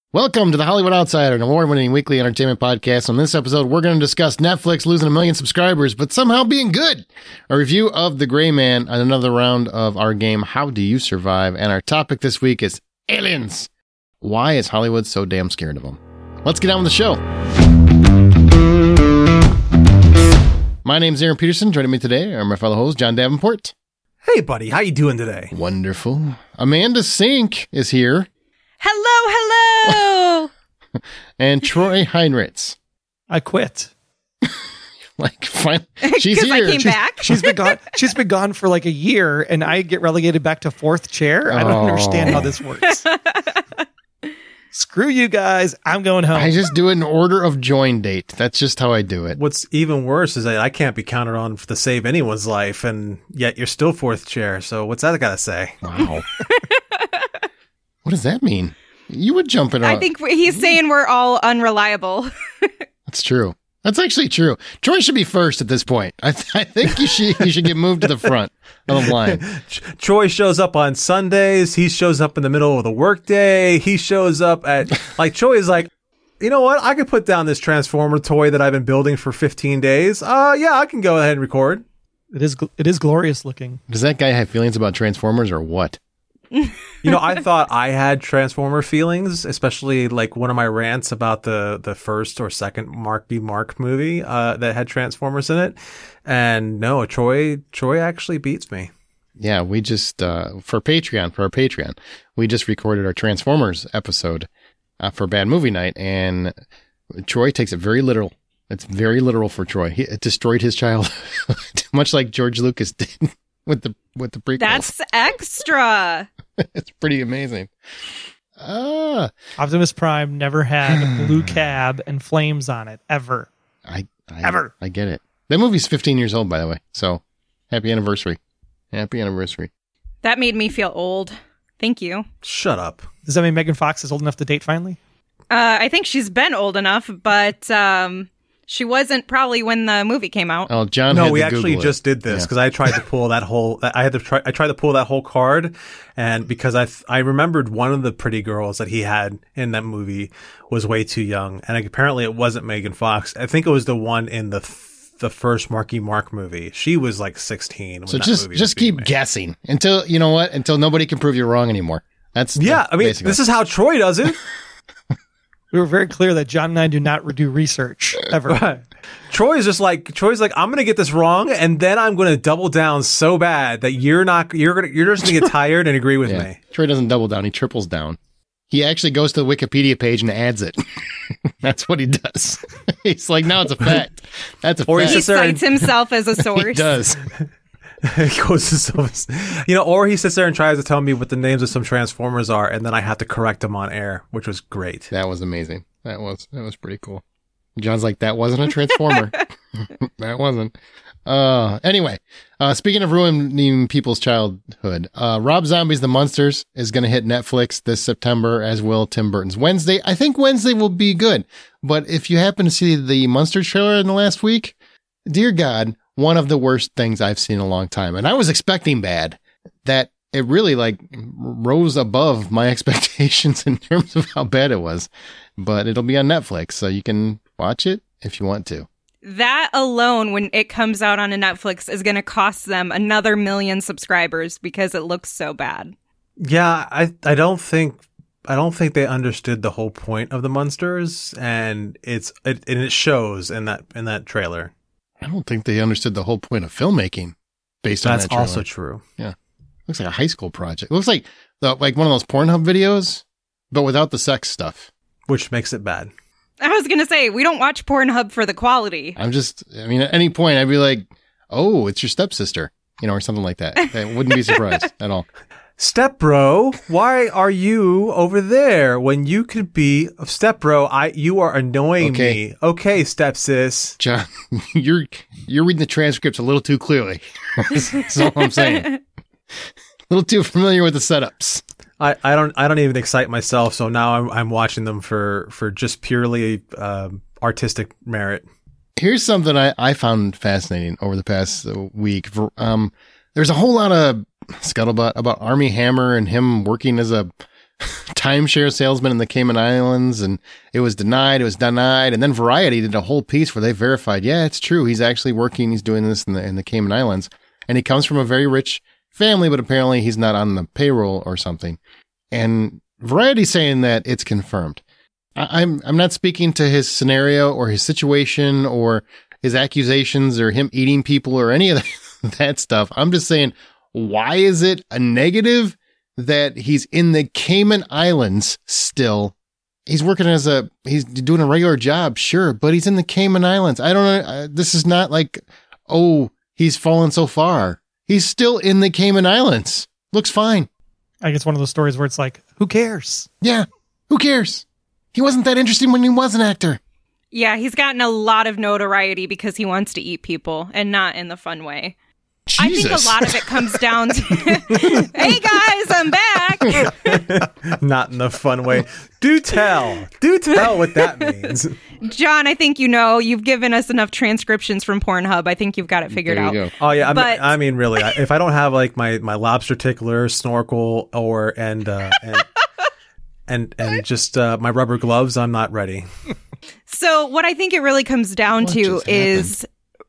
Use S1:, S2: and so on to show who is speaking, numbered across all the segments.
S1: Welcome to the Hollywood Outsider, an award-winning weekly entertainment podcast. On this episode, we're going to discuss Netflix losing 1 million subscribers, but somehow being good. A review of The Gray Man and another round of our game, How Do You Survive? And our topic this week is aliens. Why is Hollywood so damn scared of them? Let's get on with the show. My name's Aaron Peterson. Joining me today are my fellow host, John Davenport.
S2: Hey, buddy. How you doing today?
S1: Wonderful. Amanda Sink is here.
S3: Hello.
S1: And Troy Heinritz.
S4: I quit.
S1: Fine. She's here.
S3: I came back.
S4: She's been gone for like a year, and I get relegated back to fourth chair. I don't understand how this works. Screw you guys. I'm going home.
S1: I just do it in order of join date. That's just how I do it.
S2: What's even worse is that I can't be counted on to save anyone's life, and yet you're still fourth chair. So what's that got to say?
S1: Wow. What does that mean? You would jump in.
S3: I think he's saying we're all unreliable.
S1: That's true. That's actually true. Troy should be first at this point. I think you should get moved to the front of the line.
S2: Troy shows up on Sundays. He shows up in the middle of the workday. He shows up at Troy is like, you know what? I could put down this Transformer toy that I've been building for 15 days. Yeah, I can go ahead and record.
S4: It is glorious looking.
S1: Does that guy have feelings about Transformers or what?
S2: You know, I thought I had Transformer feelings, especially like one of my rants about the first or second Marky Mark movie that had Transformers in it. And no, Troy actually beats me.
S1: Yeah, we just for our Patreon, we just recorded our Transformers episode for Bad Movie Night, and Troy takes it very literal. It's very literal for Troy. It destroyed his childhood, much like George Lucas did with the prequels.
S3: That's extra.
S1: It's pretty amazing.
S4: Optimus Prime never had a blue cab and flames on it, ever. Ever.
S1: I get it. That movie's 15 years old, by the way. So, happy anniversary. Happy anniversary.
S3: That made me feel old. Thank you.
S2: Shut up.
S4: Does that mean Megan Fox is old enough to date finally?
S3: I think she's been old enough, but she wasn't probably when the movie came out.
S1: Oh, John.
S2: No, we actually just did this because I tried to pull that whole. I tried to pull that whole card, and because I remembered one of the pretty girls that he had in that movie was way too young, and apparently it wasn't Megan Fox. I think it was the one in the first Marky Mark movie. She was like 16. When
S1: so
S2: that
S1: just
S2: movie was
S1: keep
S2: made.
S1: Guessing until you know what? Until nobody can prove you wrong anymore. That's
S2: I mean,
S1: basically.
S2: this is how Troy does it.
S4: We were very clear that John and I do not do research ever.
S2: Right. Troy's like, I'm going to get this wrong, and then I'm going to double down so bad that you're just going to get tired and agree with me.
S1: Troy doesn't double down; he triples down. He actually goes to the Wikipedia page and adds it. That's what he does. He's like, "No, it's a fact. That's a fact."
S3: He cites himself as a source.
S1: He does.
S2: He goes to some, or he sits there and tries to tell me what the names of some Transformers are, and then I have to correct him on air, which was great.
S1: That was amazing. That was pretty cool. John's like, that wasn't a Transformer. That wasn't. Anyway, speaking of ruining people's childhood, Rob Zombie's The Munsters is going to hit Netflix this September, as will Tim Burton's Wednesday. I think Wednesday will be good, but if you happen to see the Munsters trailer in the last week, dear God, one of the worst things I've seen in a long time. And I was expecting bad. That it really rose above my expectations in terms of how bad it was. But it'll be on Netflix, so you can watch it if you want to.
S3: That alone, when it comes out on a Netflix, is going to cost them another 1 million subscribers because it looks so bad.
S2: Yeah, I don't think they understood the whole point of the Munsters, and it shows in that trailer.
S1: I don't think they understood the whole point of filmmaking based on that trailer.
S2: That's also true.
S1: Yeah. Looks like a high school project. It looks like one of those Pornhub videos, but without the sex stuff.
S2: Which makes it bad.
S3: I was going to say, we don't watch Pornhub for the quality.
S1: at any point, I'd be like, oh, it's your stepsister, or something like that. I wouldn't be surprised at all.
S2: Step bro, why are you over there when you could be step bro? You are annoying me. Okay, step sis.
S1: John, you're reading the transcripts a little too clearly. That's all I'm saying. A little too familiar with the setups.
S2: I don't even excite myself, so now I'm watching them for just purely artistic merit.
S1: Here's something I found fascinating over the past week. There's a whole lot of scuttlebutt about Armie Hammer and him working as a timeshare salesman in the Cayman Islands, and it was denied. And then Variety did a whole piece where they verified, yeah, it's true. He's actually working. He's doing this in the Cayman Islands, and he comes from a very rich family, but apparently he's not on the payroll or something. And Variety's saying that it's confirmed. I'm not speaking to his scenario or his situation or his accusations or him eating people or any of that stuff. I'm just saying, why is it a negative that he's in the Cayman Islands still? He's working he's doing a regular job, sure, but he's in the Cayman Islands. I don't know. This is not like, oh, he's fallen so far. He's still in the Cayman Islands. Looks fine.
S4: I guess one of those stories where it's like, who cares?
S1: Yeah, who cares? He wasn't that interesting when he was an actor.
S3: Yeah, he's gotten a lot of notoriety because he wants to eat people and not in the fun way.
S1: Jesus.
S3: I think a lot of it comes down to, hey guys, I'm back.
S2: Not in the fun way. Do tell what that means.
S3: John, I think you've given us enough transcriptions from Pornhub. I think you've got it figured out.
S1: Go.
S2: Oh yeah, I mean, really, if I don't have like my lobster tickler, snorkel, and just my rubber gloves, I'm not ready.
S3: So what I think it really comes down to is,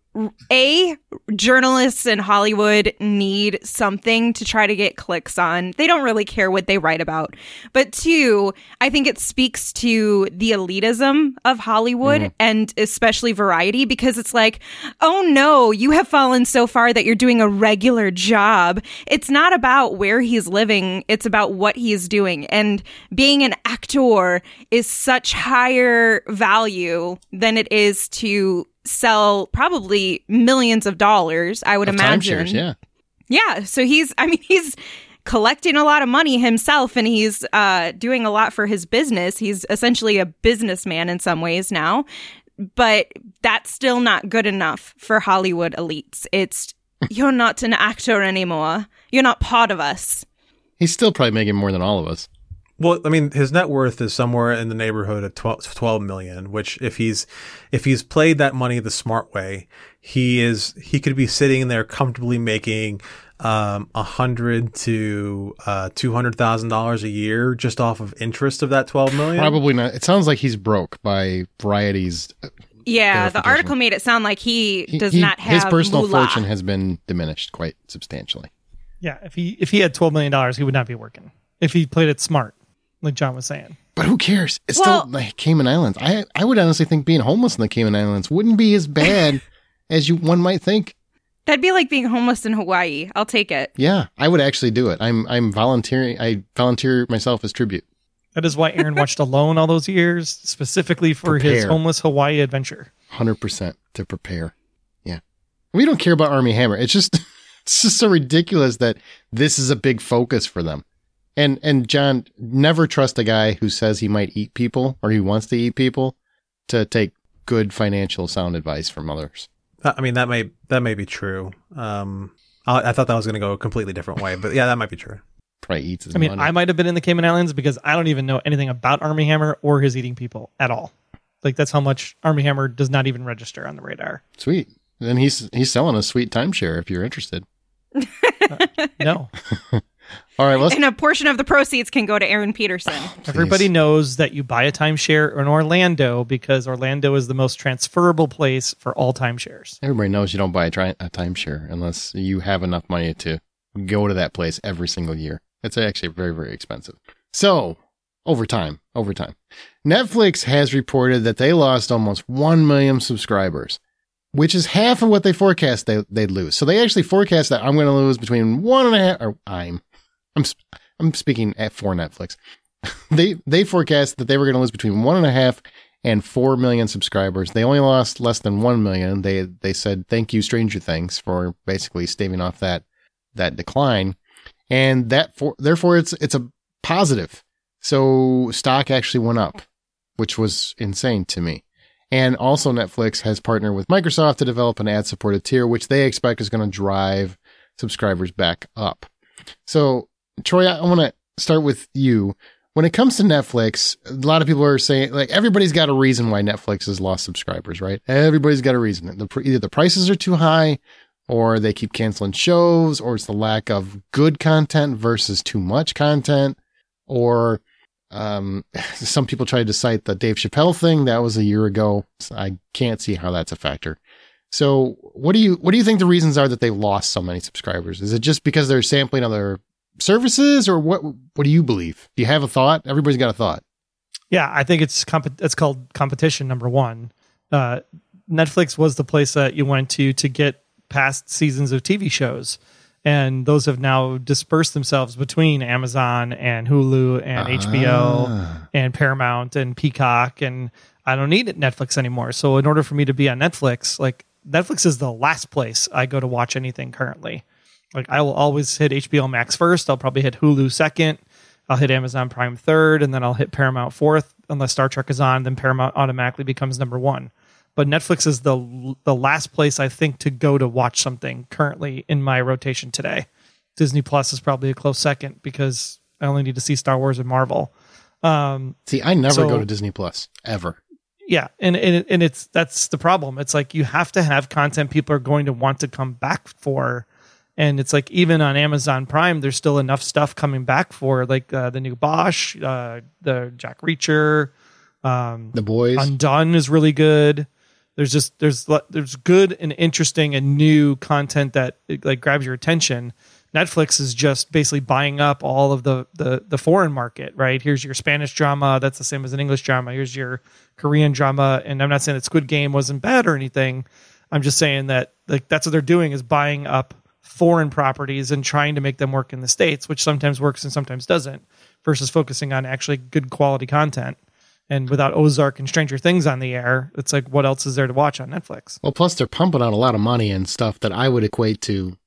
S3: journalists in Hollywood need something to try to get clicks on. They don't really care what they write about. But two, I think it speaks to the elitism of Hollywood and especially Variety, because it's like, oh no, you have fallen so far that you're doing a regular job. It's not about where he's living. It's about what he is doing. And being an actor is such higher value than it is to sell probably millions of dollars, I would imagine.
S1: Timeshares,
S3: yeah. So he's collecting a lot of money himself, and he's doing a lot for his business. He's essentially a businessman in some ways now, but that's still not good enough for Hollywood elites. It's, you're not an actor anymore. You're not part of us.
S1: He's still probably making more than all of us.
S2: Well, I mean, his net worth is somewhere in the neighborhood of 12 million, which if he's played that money the smart way, he could be sitting there comfortably making $100,000 to $200,000 a year just off of interest of that 12 million.
S1: Probably not. It sounds like he's broke by Variety's.
S3: Yeah, the article made it sound like he does not have
S1: his personal
S3: moolah.
S1: fortune has been diminished quite substantially.
S4: Yeah, if he had $12 million, he would not be working. If he played it smart, like John was saying.
S1: But who cares? It's still the Cayman Islands. I would honestly think being homeless in the Cayman Islands wouldn't be as bad as one might think.
S3: That'd be like being homeless in Hawaii. I'll take it.
S1: Yeah, I would actually do it. I'm volunteering. I volunteer myself as tribute.
S4: That is why Aaron watched Alone all those years, specifically for his homeless Hawaii adventure.
S1: 100% to prepare. Yeah. We don't care about Armie Hammer. It's just so ridiculous that this is a big focus for them. And John, never trust a guy who says he might eat people or he wants to eat people to take good financial sound advice from others.
S2: I mean, that may be true. I thought that was going to go a completely different way, but yeah, that might be true.
S1: Probably eats his
S4: money.
S1: money.
S4: I might have been in the Cayman Islands because I don't even know anything about Armie Hammer or his eating people at all. Like, that's how much Armie Hammer does not even register on the radar.
S1: Sweet. Then he's selling a sweet timeshare if you're interested.
S4: No.
S1: All right,
S3: and a portion of the proceeds can go to Aaron Peterson.
S4: Everybody knows that you buy a timeshare in Orlando because Orlando is the most transferable place for all timeshares.
S1: Everybody knows you don't buy a timeshare unless you have enough money to go to that place every single year. It's actually very, very expensive. So, overtime. Netflix has reported that they lost almost 1 million subscribers, which is half of what they forecast they'd lose. So they actually forecast that I'm going to lose between 1.5, or I'm speaking for Netflix. They forecast that they were going to lose between 1.5 and 4 million subscribers. They only lost less than 1 million. They said, thank you, Stranger Things, for basically staving off that decline. And therefore it's a positive. So stock actually went up, which was insane to me. And also Netflix has partnered with Microsoft to develop an ad-supported tier, which they expect is going to drive subscribers back up. So, Troy, I want to start with you. When it comes to Netflix, a lot of people are saying, like, everybody's got a reason why Netflix has lost subscribers, right? Everybody's got a reason. Either the prices are too high, or they keep canceling shows, or it's the lack of good content versus too much content, or some people tried to cite the Dave Chappelle thing. That was a year ago. So I can't see how that's a factor. So what do you think the reasons are that they lost so many subscribers? Is it just because they're sampling other services, or what do you believe? Do you have a thought? Everybody's got a thought.
S4: Yeah, I think it's called competition, number one. Netflix was the place that you went to get past seasons of TV shows. And those have now dispersed themselves between Amazon and Hulu and HBO and Paramount and Peacock. And I don't need Netflix anymore. So in order for me to be on Netflix, like Netflix is the last place I go to watch anything currently. Like I will always hit HBO Max first. I'll probably hit Hulu second. I'll hit Amazon Prime third, and then I'll hit Paramount fourth. Unless Star Trek is on, then Paramount automatically becomes number one. But Netflix is the last place I think to go to watch something currently in my rotation today. Disney Plus is probably a close second because I only need to see Star Wars and Marvel.
S1: See, I never go to Disney Plus ever.
S4: Yeah, and that's the problem. It's like you have to have content people are going to want to come back for. And it's like even on Amazon Prime, there's still enough stuff coming back for, like the new Bosch, the Jack Reacher,
S1: The Boys.
S4: Undone is really good. There's good and interesting and new content that like grabs your attention. Netflix is just basically buying up all of the foreign market, right? Here's your Spanish drama. That's the same as an English drama. Here's your Korean drama. And I'm not saying that Squid Game wasn't bad or anything. I'm just saying that like that's what they're doing is buying up foreign properties and trying to make them work in the States, which sometimes works and sometimes doesn't, versus focusing on actually good quality content. And without Ozark and Stranger Things on the air, it's like, what else is there to watch on Netflix?
S1: Well, plus they're pumping out a lot of money and stuff that I would equate to,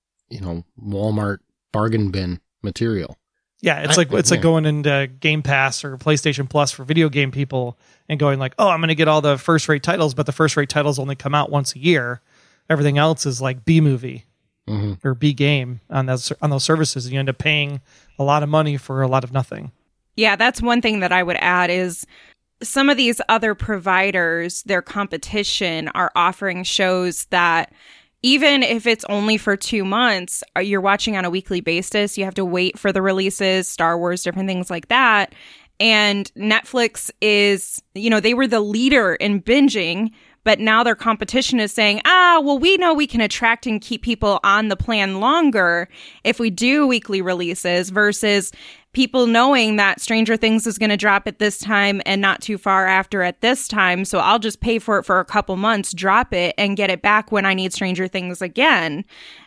S1: Walmart bargain bin material.
S4: Yeah, it's like going into Game Pass or PlayStation Plus for video game people and going like, oh, I'm going to get all the first-rate titles, but the first-rate titles only come out once a year. Everything else is like B movie or B game on those services. And you end up paying a lot of money for a lot of nothing.
S3: Yeah, that's one thing that I would add is some of these other providers, their competition, are offering shows that even if it's only for 2 months, you're watching on a weekly basis. You have to wait for the releases, Star Wars, different things like that. And Netflix is, they were the leader in binging, but now their competition is saying, we know we can attract and keep people on the plan longer if we do weekly releases versus people knowing that Stranger Things is going to drop at this time and not too far after at this time. So I'll just pay for it for a couple months, drop it, and get it back when I need Stranger Things again.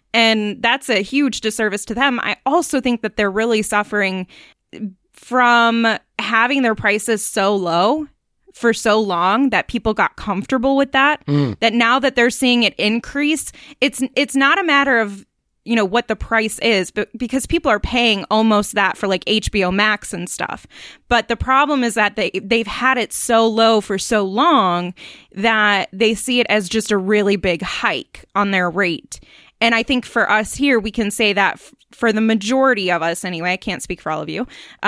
S3: And that's a huge disservice to them. I also think that they're really suffering from having their prices so low for so long that people got comfortable with that, that now that they're seeing it increase, it's not a matter of what the price is, but because people are paying almost that for like HBO Max and stuff. But the problem is that they've had it so low for so long that they see it as just a really big hike on their rate. And I think for us here, we can say that for the majority of us anyway, I can't speak for all of you,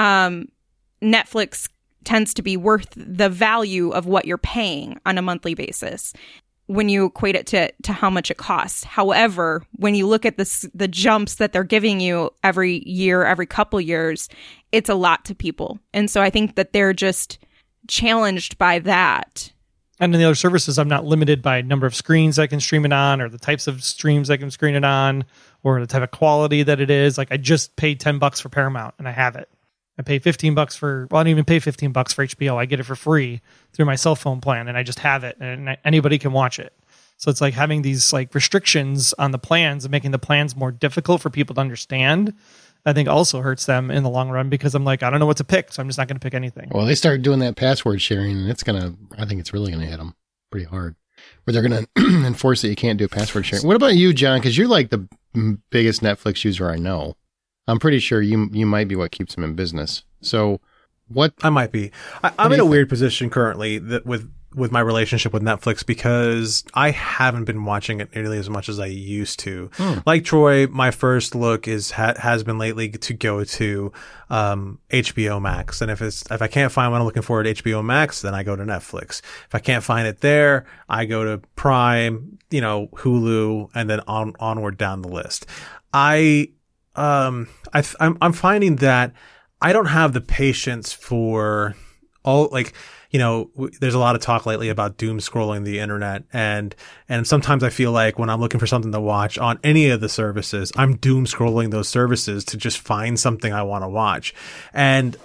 S3: Netflix tends to be worth the value of what you're paying on a monthly basis when you equate it to how much it costs. However, when you look at the jumps that they're giving you every year, every couple years, it's a lot to people. And so I think that they're just challenged by that.
S4: And in the other services, I'm not limited by number of screens I can stream it on or the types of streams I can screen it on or the type of quality that it is. Like I just paid $10 for Paramount and I have it. I pay $15 for, I don't even pay $15 for HBO. I get it for free through my cell phone plan and I just have it and anybody can watch it. So it's like having these like restrictions on the plans and making the plans more difficult for people to understand, I think also hurts them in the long run because I'm like, I don't know what to pick. So I'm just not going to pick anything.
S1: Well, they started doing that password sharing and I think it's really going to hit them pretty hard where they're going to enforce that you can't do password sharing. What about you, John? Because you're like the biggest Netflix user I know. I'm pretty sure you might be what keeps them in business. So what?
S2: I might be. I'm in a weird position currently that with my relationship with Netflix because I haven't been watching it nearly as much as I used to. Like Troy, my first look has been lately to go to HBO Max. And if I can't find what I'm looking for at HBO Max, then I go to Netflix. If I can't find it there, I go to Prime, Hulu, and then onward down the list. I'm finding that I don't have the patience for all, like, you know, there's a lot of talk lately about doom scrolling the internet. And sometimes I feel like when I'm looking for something to watch on any of the services, I'm doom scrolling those services to just find something I want to watch. And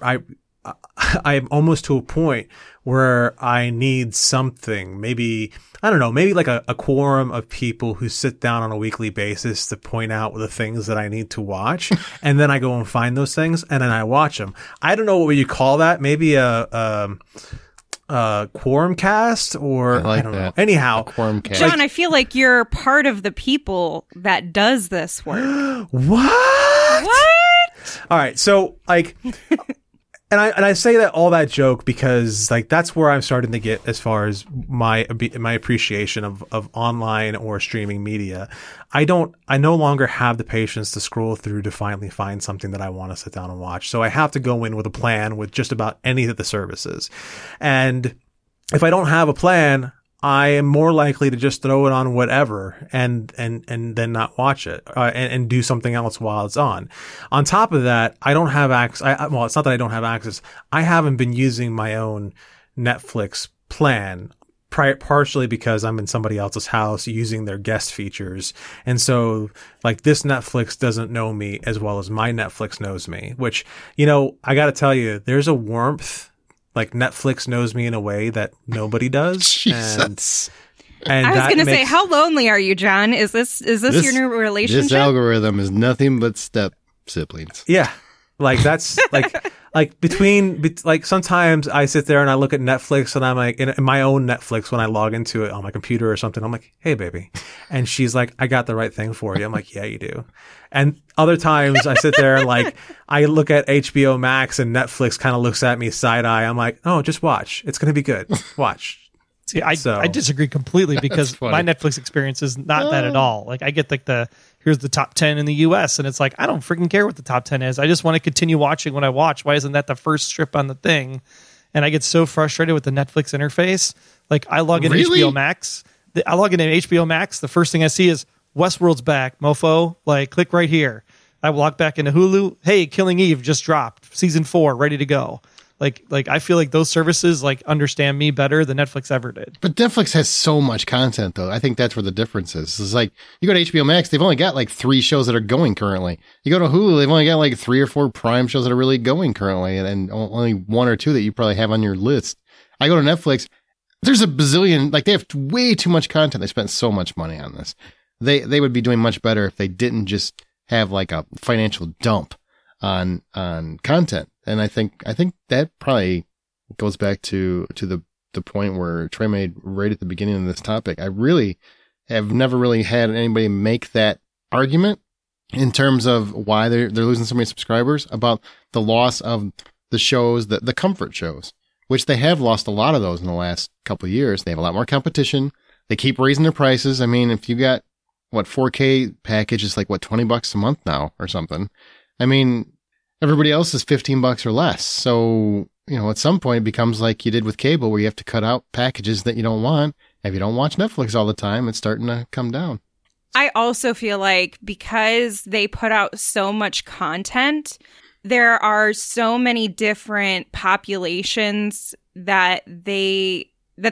S2: I'm almost to a point where I need something, maybe, I don't know, maybe like a quorum of people who sit down on a weekly basis to point out the things that I need to watch. And then I go and find those things and then I watch them. I don't know what you call that. Maybe a quorum cast, or I don't know. Anyhow,
S1: a quorum cast.
S3: John, I feel like you're part of the people that does this work.
S2: What? All right. So like, And I say that all that joke because like that's where I'm starting to get as far as my appreciation of online or streaming media. I no longer have the patience to scroll through to finally find something that I want to sit down and watch. So I have to go in with a plan with just about any of the services. And if I don't have a plan, I am more likely to just throw it on whatever and then not watch it and do something else while it's on. On top of that, I don't have access. Well, it's not that I don't have access. I haven't been using my own Netflix plan, partially because I'm in somebody else's house using their guest features. And so like this Netflix doesn't know me as well as my Netflix knows me, which, you know, I got to tell you, there's a warmth. Like Netflix knows me in a way that nobody does.
S1: Jesus.
S2: And
S3: I was going to say, how lonely are you, John? Is this your new relationship?
S1: This algorithm is nothing but step siblings.
S2: Yeah. Like that's like between sometimes I sit there and I look at Netflix and I'm like in my own Netflix when I log into it on my computer or something. I'm like, hey, baby. And she's like, I got the right thing for you. I'm like, yeah, you do. And other times I sit there and like I look at HBO Max and Netflix kind of looks at me side eye. I'm like, oh, just watch. It's going to be good. Watch.
S4: See, I disagree completely because my Netflix experience is not that at all. Like I get like here's the top 10 in the US and it's like, I don't freaking care what the top 10 is. I just want to continue watching what I watch. Why isn't that the first strip on the thing? And I get so frustrated with the Netflix interface. Like I log into HBO Max. I log into HBO Max. The first thing I see is Westworld's back, mofo. Like click right here. I log back into Hulu. Hey, Killing Eve just dropped. Season 4, ready to go. Like I feel like those services like understand me better than Netflix ever did.
S1: But Netflix has so much content, though. I think that's where the difference is. It's like you go to HBO Max, they've only got like 3 shows that are going currently. You go to Hulu, they've only got like 3 or 4 Prime shows that are really going currently, and only 1 or 2 that you probably have on your list. I go to Netflix, there's a bazillion. Like they have way too much content. They spent so much money on this. They would be doing much better if they didn't just have like a financial dump on content. And I think that probably goes back to the point where Trey made right at the beginning of this topic. I really have never really had anybody make that argument in terms of why they're losing so many subscribers about the loss of the shows, the comfort shows, which they have lost a lot of those in the last couple of years. They have a lot more competition. They keep raising their prices. I mean, if you got 4K package is like $20 a month now or something. I mean, everybody else is $15 or less. So, you know, at some point it becomes like you did with cable where you have to cut out packages that you don't want. If you don't watch Netflix all the time, it's starting to come down.
S3: I also feel like because they put out so much content, there are so many different populations that they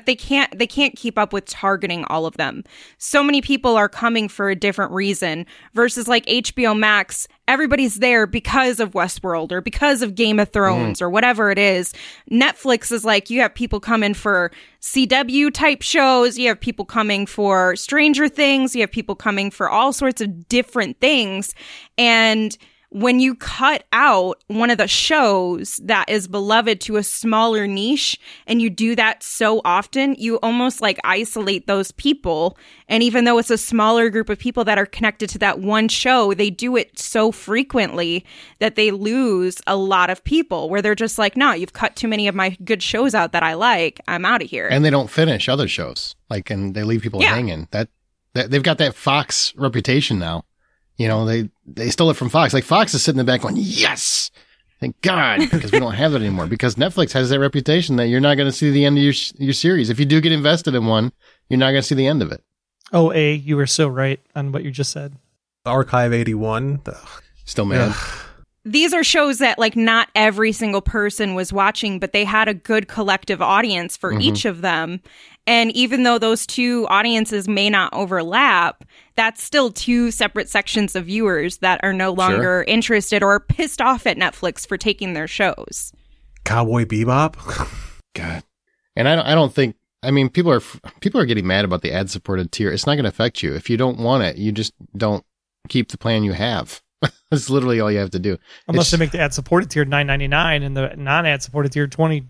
S3: can't keep up with targeting all of them. So many people are coming for a different reason versus like HBO Max, everybody's there because of Westworld or because of Game of Thrones or whatever it is. Netflix is like, you have people coming for CW type shows, you have people coming for Stranger Things, you have people coming for all sorts of different things. And when you cut out one of the shows that is beloved to a smaller niche and you do that so often, you almost like isolate those people. And even though it's a smaller group of people that are connected to that one show, they do it so frequently that they lose a lot of people where they're just like, no, you've cut too many of my good shows out that I like. I'm out of here.
S1: And they don't finish other shows. And they leave people hanging. That they've got that Fox reputation now. You know, they stole it from Fox. Like Fox is sitting in the back going, yes, thank God, because we don't have it anymore. Because Netflix has that reputation that you're not going to see the end of your series. If you do get invested in one, you're not going to see the end of it.
S4: Oh, you were so right on what you just said.
S2: Archive 81.
S1: Still mad.
S3: these are shows that like not every single person was watching, but they had a good collective audience for each of them. And even though those two audiences may not overlap, that's still two separate sections of viewers that are no longer interested or pissed off at Netflix for taking their shows.
S2: Cowboy Bebop.
S1: God. And I don't think, I mean, people are getting mad about the ad-supported tier. It's not going to affect you. If you don't want it, you just don't keep the plan you have. That's literally all you have to do.
S4: Unless they make the ad-supported tier $9.99 and the non-ad-supported tier $20.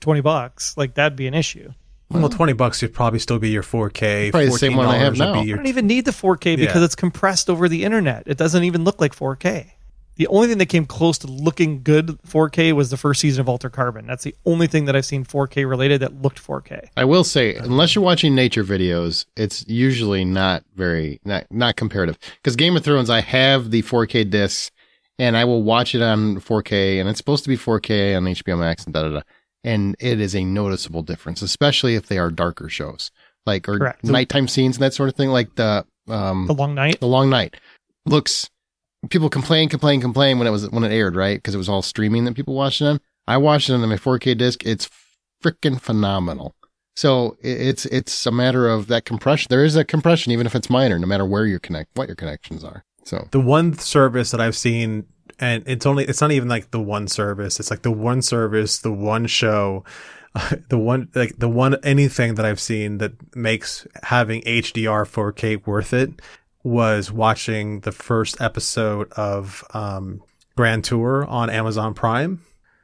S4: Like, that'd be an issue.
S2: Well, $20 would probably still be your 4K.
S1: Probably the same one I have now.
S4: I don't even need the 4K because it's compressed over the internet. It doesn't even look like 4K. The only thing that came close to looking good 4K was the first season of Altered Carbon. That's the only thing that I've seen 4K related that looked 4K.
S1: I will say, unless you're watching nature videos, it's usually not comparative. Because Game of Thrones, I have the 4K discs, and I will watch it on 4K, and it's supposed to be 4K on HBO Max and da-da-da. And it is a noticeable difference, especially if they are darker shows, like, or
S4: Correct.
S1: nighttime scenes and that sort of thing, like the
S4: Long Night.
S1: The Long Night looks. People complain when it aired, right? Because it was all streaming that people watched it on. I watched it on my 4K disc. It's freaking phenomenal. So it's a matter of that compression. There is a compression, even if it's minor, no matter where what your connections are. So
S2: the one service that I've seen, and it's not even like the one service. It's like the one service, the one show, the one anything that I've seen that makes having HDR 4K worth it was watching the first episode of Grand Tour on Amazon Prime.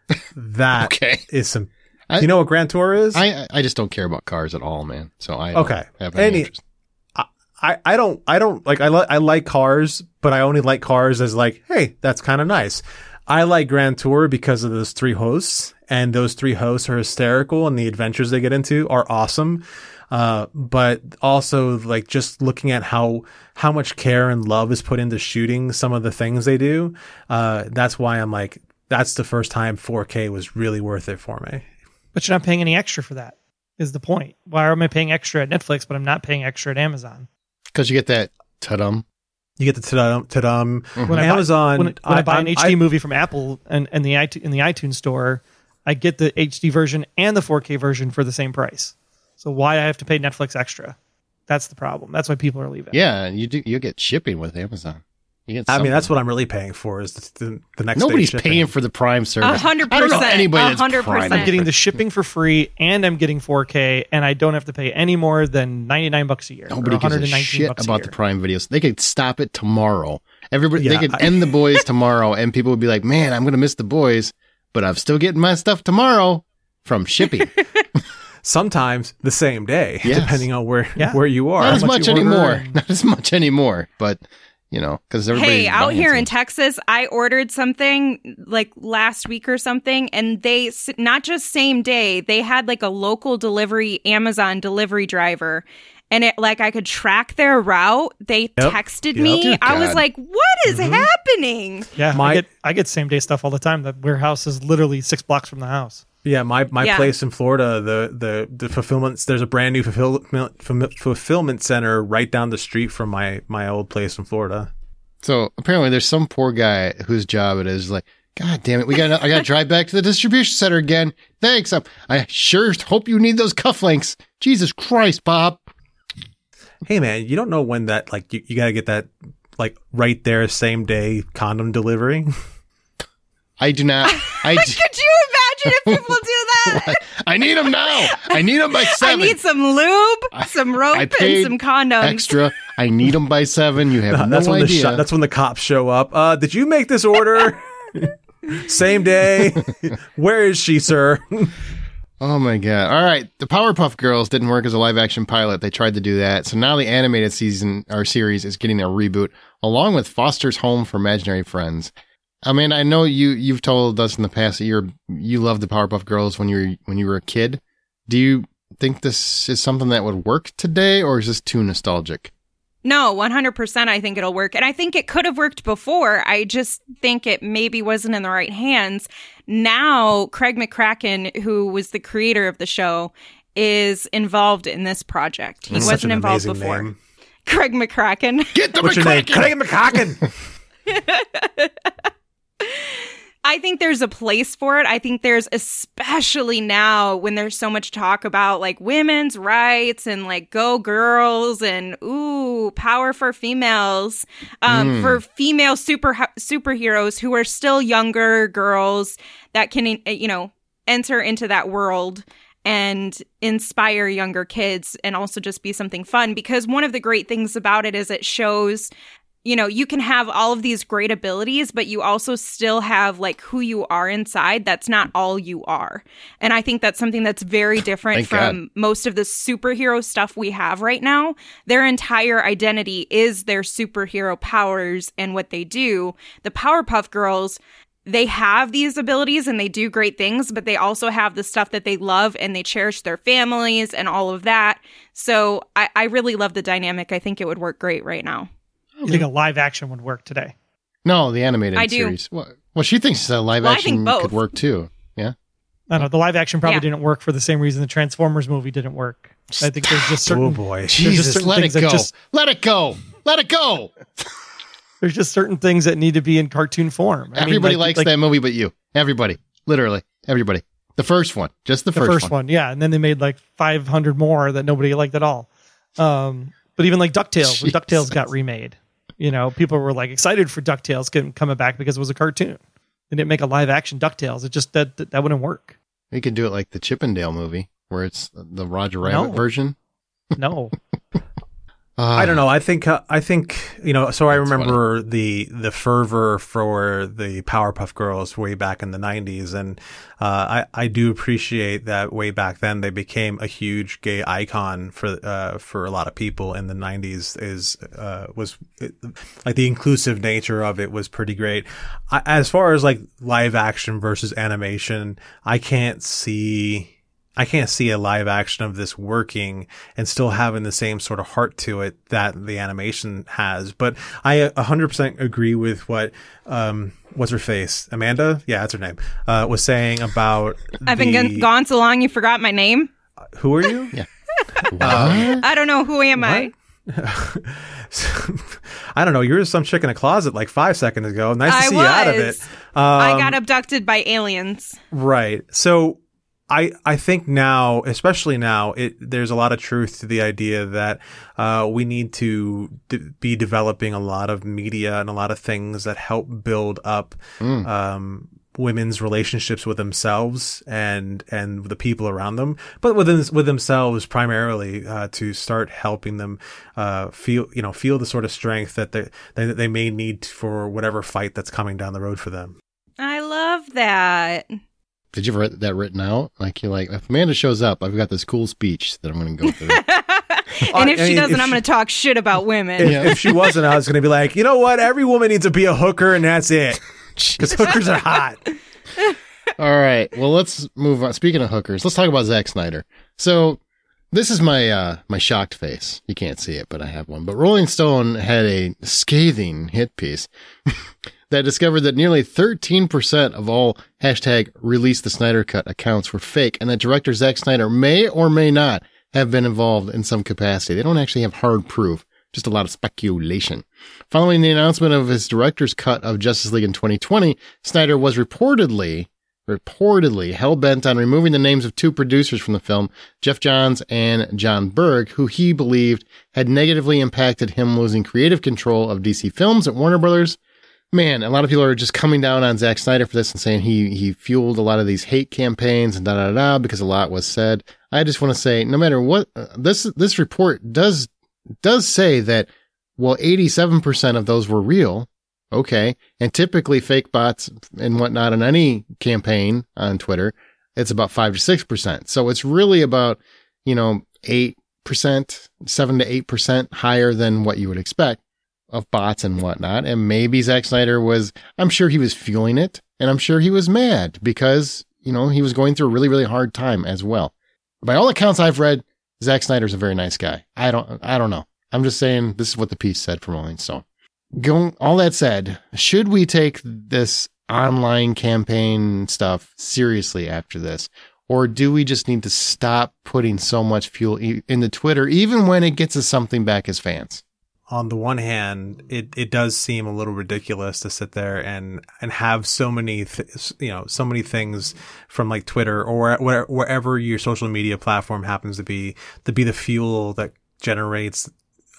S2: That is some. You know what Grand Tour is?
S1: I just don't care about cars at all, man. So I don't have any interest.
S2: I don't like. I like cars, but I only like cars as like, hey, that's kind of nice. I like Grand Tour because of those three hosts, and those three hosts are hysterical, and the adventures they get into are awesome. But also like just looking at how much care and love is put into shooting some of the things they do. That's why I'm like, that's the first time 4K was really worth it for me.
S4: But you're not paying any extra for that, is the point. Why am I paying extra at Netflix, but I'm not paying extra at Amazon?
S1: Because you get that ta-dum.
S2: You get the ta-dum.
S4: When
S2: Amazon,
S4: when I buy an HD movie from Apple and in the iTunes store, I get the HD version and the 4K version for the same price. So why I have to pay Netflix extra? That's the problem. That's why people are leaving.
S1: Yeah, you get shipping with Amazon.
S2: I mean, that's what I'm really paying for is the next.
S1: Nobody's paying for the Prime service.
S3: 100%.
S1: I don't know anybody that's
S3: 100%.
S1: Prime.
S4: I'm getting the shipping for free, and I'm getting 4K, and I don't have to pay any more than $99 a year.
S1: Nobody gives a shit about the Prime videos. They could stop it tomorrow. They could end The Boys tomorrow, and people would be like, "Man, I'm going to miss The Boys, but I'm still getting my stuff tomorrow from shipping."
S2: Sometimes the same day, depending on where you are.
S1: Not as much anymore. Not as much anymore, but. You know, because everybody.
S3: Hey, out here in Texas, I ordered something like last week or something, and they not just same day, they had like a local delivery Amazon delivery driver, and it like I could track their route. They texted me. I was like, "What is happening?"
S4: Yeah, I get same day stuff all the time. The warehouse is literally 6 blocks from the house.
S2: Yeah, my place in Florida, the fulfillment, there's a brand new fulfillment center right down the street from my old place in Florida.
S1: So apparently there's some poor guy whose job it is like, God damn it, I got to drive back to the distribution center again. Thanks. I sure hope you need those cufflinks. Jesus Christ, Bob.
S2: Hey man, you don't know when that, like, you got to get that, like, right there, same day condom delivery.
S1: I do not.
S3: Could you imagine if people do that?
S1: I need them now. I need them by 7.
S3: I need some lube, some rope, and some condoms.
S1: Extra. I need them by 7. You have
S2: that's
S1: no
S2: when
S1: idea.
S2: That's when the cops show up. Did you make this order? Same day. Where is she, sir?
S1: Oh my God. All right. The Powerpuff Girls didn't work as a live action pilot. They tried to do that. So now the animated series is getting a reboot along with Foster's Home for Imaginary Friends. I mean, I know you've told us in the past that you loved the Powerpuff Girls when you were a kid. Do you think this is something that would work today, or is this too nostalgic?
S3: No, 100% I think it'll work. And I think it could have worked before. I just think it maybe wasn't in the right hands. Now, Craig McCracken, who was the creator of the show, is involved in this project. He wasn't involved before.
S2: Name.
S3: Craig McCracken.
S1: Get the
S2: What's your name? Craig McCracken.
S3: I think there's a place for it. I think there's, especially now when there's so much talk about like women's rights and like go girls and ooh, power for females, for female superheroes who are still younger girls that can, enter into that world and inspire younger kids and also just be something fun. Because one of the great things about it is it shows, you can have all of these great abilities, but you also still have like who you are inside. That's not all you are. And I think that's something that's very different from most of the superhero stuff we have right now. Their entire identity is their superhero powers and what they do. The Powerpuff Girls, they have these abilities and they do great things, but they also have the stuff that they love and they cherish their families and all of that. So I really love the dynamic. I think it would work great right now.
S4: You think a live action would work today?
S1: No, the animated
S3: I do.
S1: series. Well, she thinks live action could work too. Yeah.
S4: I don't know. The live action probably didn't work for the same reason the Transformers movie didn't work. I think there's just certain.
S2: Oh boy,
S1: Jesus, let it go. Let it go. Let it go.
S4: There's just certain things that need to be in cartoon form.
S1: Everybody likes that movie, but you. Everybody, literally everybody. The first one, just the first one.
S4: Yeah, and then they made like 500 more that nobody liked at all. But even like DuckTales, when DuckTales got remade. People were like excited for DuckTales coming back because it was a cartoon. They didn't make a live action DuckTales. It just that wouldn't work.
S1: We could do it like the Chippendale movie, where it's the Roger Rabbit version.
S4: No.
S2: I don't know. I think so I remember the fervor for the Powerpuff Girls way back in the 90s. And I do appreciate that way back then they became a huge gay icon for a lot of people in the 90s. Was like the inclusive nature of it was pretty great. As far as like live action versus animation, I can't see a live action of this working and still having the same sort of heart to it that the animation has. But I 100% agree with what, what's her face? Amanda? Yeah, that's her name. Was saying about
S3: I've been gone so long you forgot my name.
S2: Who are you?
S1: Yeah.
S3: I don't know. Who am I?
S2: I don't know. You were some chick in a closet like 5 seconds ago. Nice to see you out of it.
S3: I got abducted by aliens.
S2: Right. So I think now, especially now, there's a lot of truth to the idea that we need to be developing a lot of media and a lot of things that help build up women's relationships with themselves and the people around them, but with themselves primarily, to start helping them feel the sort of strength that they may need for whatever fight that's coming down the road for them.
S3: I love that.
S1: Did you ever get that written out? Like, you're like, if Amanda shows up, I've got this cool speech that I'm going to go through.
S3: And if she doesn't, I'm going to talk shit about women.
S2: If she wasn't, I was going to be like, you know what? Every woman needs to be a hooker, and that's it. Because hookers are hot.
S1: All right. Well, let's move on. Speaking of hookers, let's talk about Zack Snyder. So this is my my shocked face. You can't see it, but I have one. But Rolling Stone had a scathing hit piece that discovered that nearly 13% of all hashtag release the Snyder Cut accounts were fake, and that director Zack Snyder may or may not have been involved in some capacity. They don't actually have hard proof, just a lot of speculation. Following the announcement of his director's cut of Justice League in 2020, Snyder was reportedly hell-bent on removing the names of two producers from the film, Jeff Johns and John Berg, who he believed had negatively impacted him losing creative control of DC Films at Warner Brothers. Man, a lot of people are just coming down on Zack Snyder for this and saying he fueled a lot of these hate campaigns and da-da-da because a lot was said. I just want to say, no matter what, this report does say that, well, 87% of those were real. Okay. And typically fake bots and whatnot in any campaign on Twitter, it's about 5 to 6%. So it's really about, 8%, 7 to 8% higher than what you would expect of bots and whatnot. And maybe Zack Snyder I'm sure he was feeling it, and I'm sure he was mad because, he was going through a really, really hard time as well. By all accounts I've read, Zack Snyder's a very nice guy. I don't know. I'm just saying this is what the piece said from Rolling Stone. All that said, should we take this online campaign stuff seriously after this? Or do we just need to stop putting so much fuel into Twitter, even when it gets us something back as fans?
S2: on the one hand, it does seem a little ridiculous to sit there and have so many, so many things from like Twitter or wherever your social media platform happens to be the fuel that generates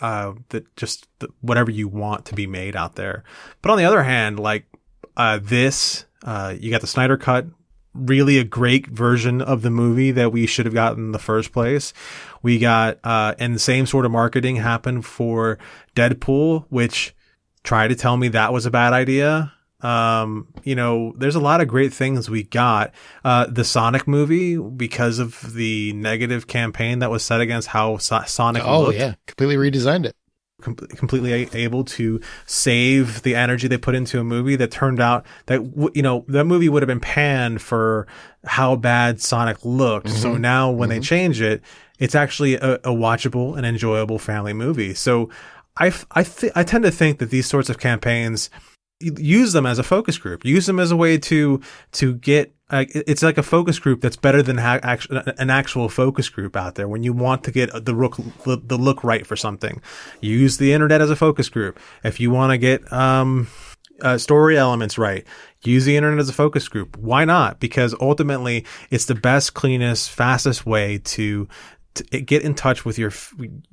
S2: whatever you want to be made out there. But on the other hand, like you got the Snyder Cut, really a great version of the movie that we should have gotten in the first place. We got, and the same sort of marketing happened for Deadpool, which tried to tell me that was a bad idea. There's a lot of great things we got. The Sonic movie, because of the negative campaign that was set against how Sonic looked.
S1: Yeah. Completely redesigned it.
S2: Completely able to save the energy they put into a movie that turned out that, that movie would have been panned for how bad Sonic looked. Mm-hmm. So now when they change it, it's actually a watchable and enjoyable family movie. So I tend to think that these sorts of campaigns, use them as a focus group, use them as a way to get, it's like a focus group that's better than an actual focus group out there. When you want to get the look right for something, use the internet as a focus group. If you want to get story elements right, use the internet as a focus group. Why not? Because ultimately it's the best, cleanest, fastest way to get in touch with your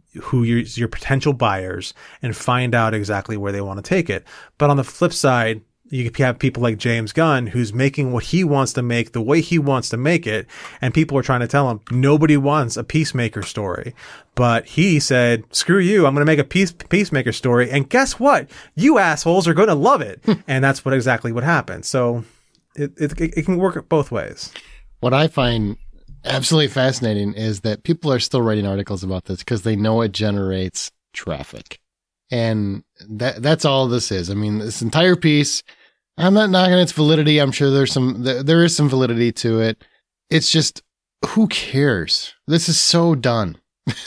S2: potential buyers and find out exactly where they want to take it. But on the flip side, you have people like James Gunn, who's making what he wants to make the way he wants to make it. And people are trying to tell him nobody wants a Peacemaker story. But he said, screw you. I'm going to make a Peacemaker story. And guess what? You assholes are going to love it. And that's exactly what happened. So it can work both ways.
S1: What I find absolutely fascinating is that people are still writing articles about this because they know it generates traffic. And that's all this is. I mean, this entire piece, I'm not knocking its validity. I'm sure there is some validity to it. It's just, who cares? This is so done.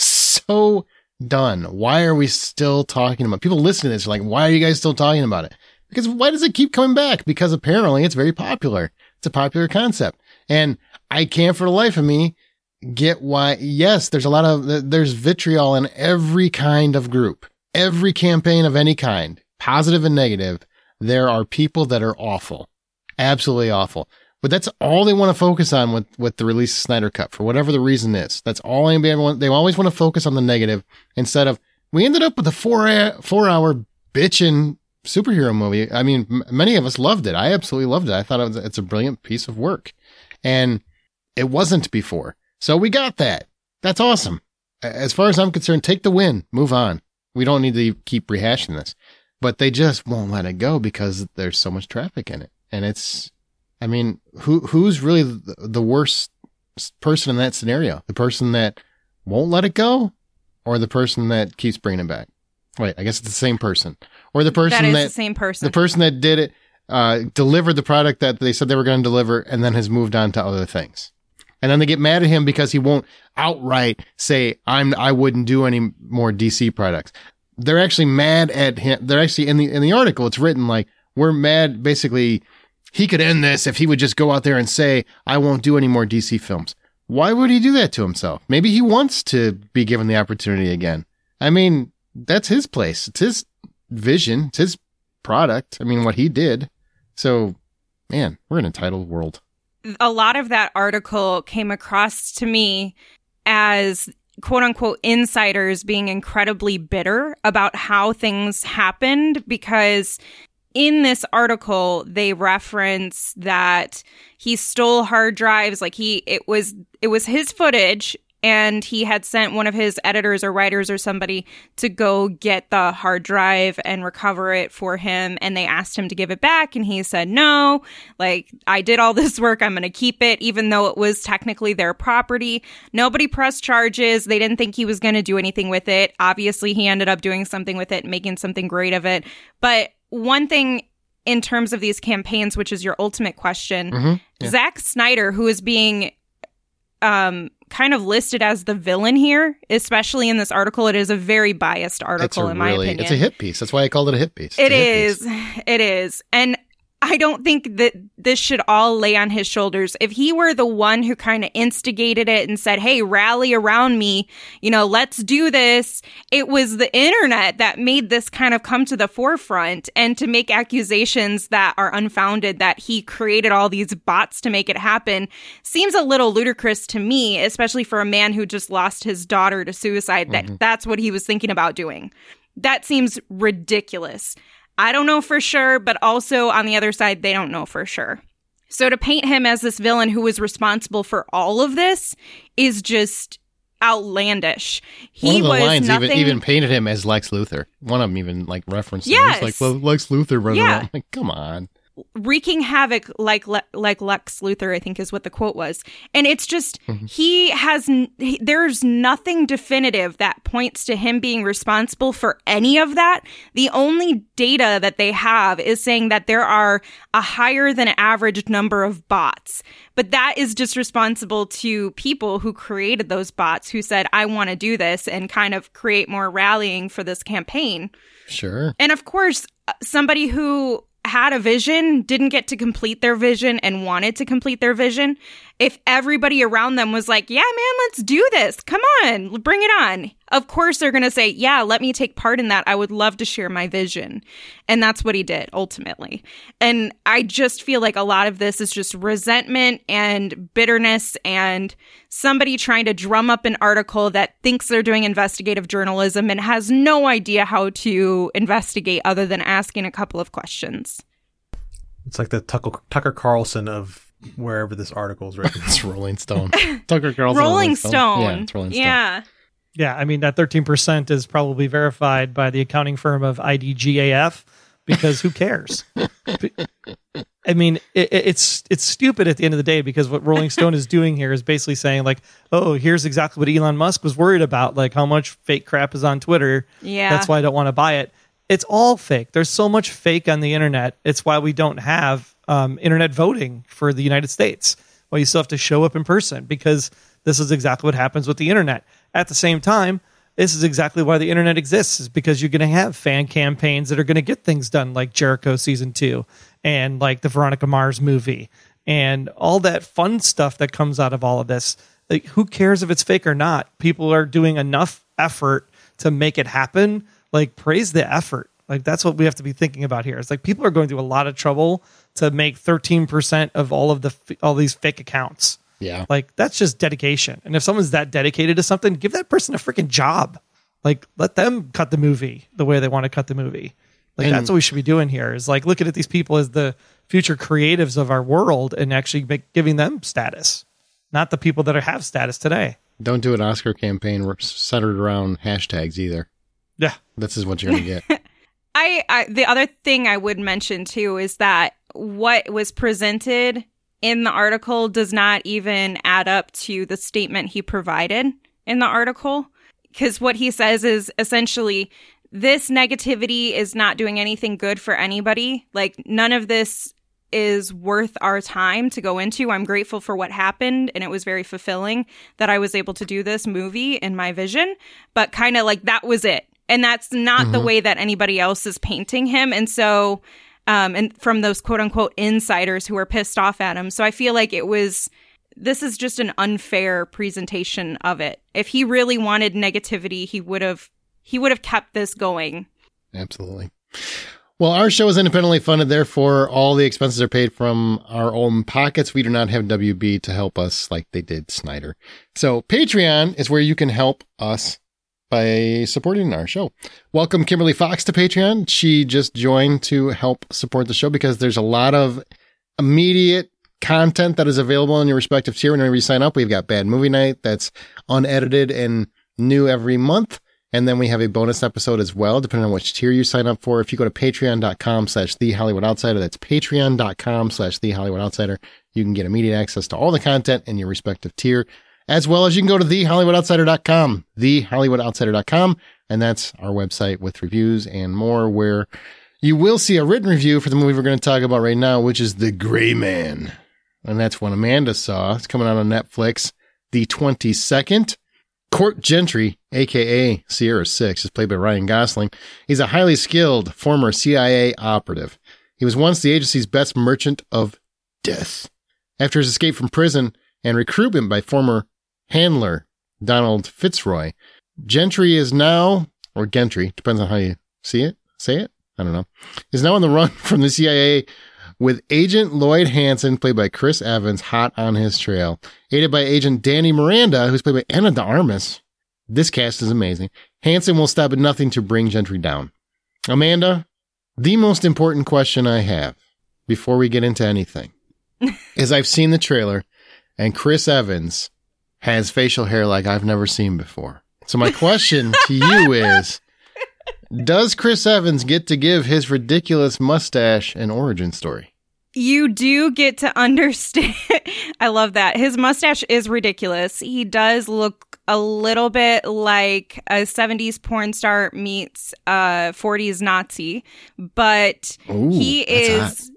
S1: So done. Why are we still talking about it? People listening to this are like, why are you guys still talking about it? Because why does it keep coming back? Because apparently it's very popular. It's a popular concept. And I can't for the life of me get why. Yes, there's vitriol in every kind of group, every campaign of any kind, positive and negative. There are people that are awful, absolutely awful. But that's all they want to focus on with the release of Snyder Cut, for whatever the reason is. That's all anybody ever wants. They always want to focus on the negative instead of, we ended up with a 4-hour bitchin' superhero movie. I mean, many of us loved it. I absolutely loved it. I thought it's a brilliant piece of work. And it wasn't before. So we got that. That's awesome. As far as I'm concerned, take the win, move on. We don't need to keep rehashing this. But they just won't let it go because there's so much traffic in it. And it's, I mean, who's really the worst person in that scenario? The person that won't let it go, or the person that keeps bringing it back? Wait, I guess it's the same person. Or the person
S3: the same person.
S1: The person that did it, delivered the product that they said they were going to deliver, and then has moved on to other things. And then they get mad at him because he won't outright say, I wouldn't do any more DC products. They're actually mad at him. They're actually in the article, it's written like, we're mad. Basically, he could end this if he would just go out there and say, I won't do any more DC films. Why would he do that to himself? Maybe he wants to be given the opportunity again. I mean, that's his place. It's his vision. It's his product. I mean, what he did. So, man, we're in a entitled world.
S3: A lot of that article came across to me as quote unquote insiders being incredibly bitter about how things happened, because in this article they reference that he stole hard drives. Like it was his footage, and he had sent one of his editors or writers or somebody to go get the hard drive and recover it for him. And they asked him to give it back. And he said, no, like, I did all this work. I'm going to keep it, even though it was technically their property. Nobody pressed charges. They didn't think he was going to do anything with it. Obviously, he ended up doing something with it, making something great of it. But one thing in terms of these campaigns, which is your ultimate question, Zack Snyder, who is being kind of listed as the villain here, especially in this article. It is a very biased article, in my opinion.
S1: It's a hit piece. That's why I called it a hit piece.
S3: It is. And I don't think that this should all lay on his shoulders. If he were the one who kind of instigated it and said, hey, rally around me, let's do this. It was the internet that made this kind of come to the forefront, and to make accusations that are unfounded that he created all these bots to make it happen seems a little ludicrous to me, especially for a man who just lost his daughter to suicide. That's what he was thinking about doing. That seems ridiculous. I don't know for sure, but also on the other side, they don't know for sure. So to paint him as this villain who was responsible for all of this is just outlandish.
S1: One of the lines even painted him as Lex Luthor. One of them even referenced him.
S3: Yes.
S1: It was like Lex Luthor running around. Come on.
S3: Wreaking havoc like Lex Luthor, I think is what the quote was. And it's just, there's nothing definitive that points to him being responsible for any of that. The only data that they have is saying that there are a higher than average number of bots. But that is just responsible to people who created those bots, who said, I want to do this, and kind of create more rallying for this campaign.
S1: Sure.
S3: And of course, somebody who had a vision didn't get to complete their vision and wanted to complete their vision. If everybody around them was like, yeah, man, let's do this. Come on, bring it on. Of course, they're going to say, yeah, let me take part in that. I would love to share my vision. And that's what he did ultimately. And I just feel like a lot of this is just resentment and bitterness and somebody trying to drum up an article that thinks they're doing investigative journalism and has no idea how to investigate other than asking a couple of questions.
S2: It's like the Tucker Carlson of wherever this article is written.
S1: It's Rolling Stone. Tucker Carlson.
S3: Rolling Stone.
S1: Yeah, it's Rolling Stone.
S3: Yeah.
S4: Yeah, I mean, that 13% is probably verified by the accounting firm of IDGAF, because who cares? I mean, it's stupid at the end of the day, because what Rolling Stone is doing here is basically saying, oh, here's exactly what Elon Musk was worried about, how much fake crap is on Twitter.
S3: Yeah.
S4: That's why I don't want to buy it. It's all fake. There's so much fake on the internet. It's why we don't have internet voting for the United States. Well, you still have to show up in person, because this is exactly what happens with the internet. At the same time, this is exactly why the internet exists, is because you're going to have fan campaigns that are going to get things done, like Jericho season 2 and like the Veronica Mars movie and all that fun stuff that comes out of all of this. Who cares if it's fake or not? People are doing enough effort to make it happen. Praise the effort. That's what we have to be thinking about here. It's people are going through a lot of trouble to make 13% of all these fake accounts.
S1: Yeah.
S4: That's just dedication. And if someone's that dedicated to something, give that person a freaking job. Let them cut the movie the way they want to cut the movie. That's what we should be doing here, is looking at these people as the future creatives of our world and actually giving them status, not the people that have status today.
S1: Don't do an Oscar campaign centered around hashtags either.
S4: Yeah.
S1: This is what you're going to get.
S3: The other thing I would mention too is that what was presented in the article does not even add up to the statement he provided in the article. Because what he says is essentially, this negativity is not doing anything good for anybody. None of this is worth our time to go into. I'm grateful for what happened, and it was very fulfilling that I was able to do this movie in my vision. But kind of that was it. And that's not the way that anybody else is painting him. And so... and from those quote unquote insiders who were pissed off at him. So I feel like this is just an unfair presentation of it. If he really wanted negativity, he would have kept this going.
S1: Absolutely. Well, our show is independently funded. Therefore, all the expenses are paid from our own pockets. We do not have WB to help us like they did Snyder. So Patreon is where you can help us by supporting our show. Welcome Kimberly Fox to Patreon. She just joined to help support the show because there's a lot of immediate content that is available in your respective tier. Whenever you sign up, we've got Bad Movie Night that's unedited and new every month. And then we have a bonus episode as well, depending on which tier you sign up for. If you go to patreon.com/TheHollywoodOutsider, that's patreon.com/TheHollywoodOutsider, you can get immediate access to all the content in your respective tier. As well as you can go to TheHollywoodOutsider.com, TheHollywoodOutsider.com, and that's our website with reviews and more, where you will see a written review for the movie we're going to talk about right now, which is The Gray Man. And that's one Amanda saw. It's coming out on Netflix the 22nd. Court Gentry, a.k.a. Sierra 6, is played by Ryan Gosling. He's a highly skilled former CIA operative. He was once the agency's best merchant of death. After his escape from prison and recruitment by former handler Donald Fitzroy, Gentry is now, or Gentry, depends on how you say it, I don't know, is now on the run from the CIA with Agent Lloyd Hansen, played by Chris Evans, hot on his trail. Aided by Agent Danny Miranda, who's played by Ana de Armas. This cast is amazing. Hansen will stop at nothing to bring Gentry down. Amanda, the most important question I have before we get into anything is I've seen the trailer and Chris Evans has facial hair like I've never seen before. So my question to you is, does Chris Evans get to give his ridiculous mustache an origin story?
S3: You do get to understand. I love that. His mustache is ridiculous. He does look a little bit like a 70s porn star meets a 40s Nazi, but
S1: Ooh,
S3: he is...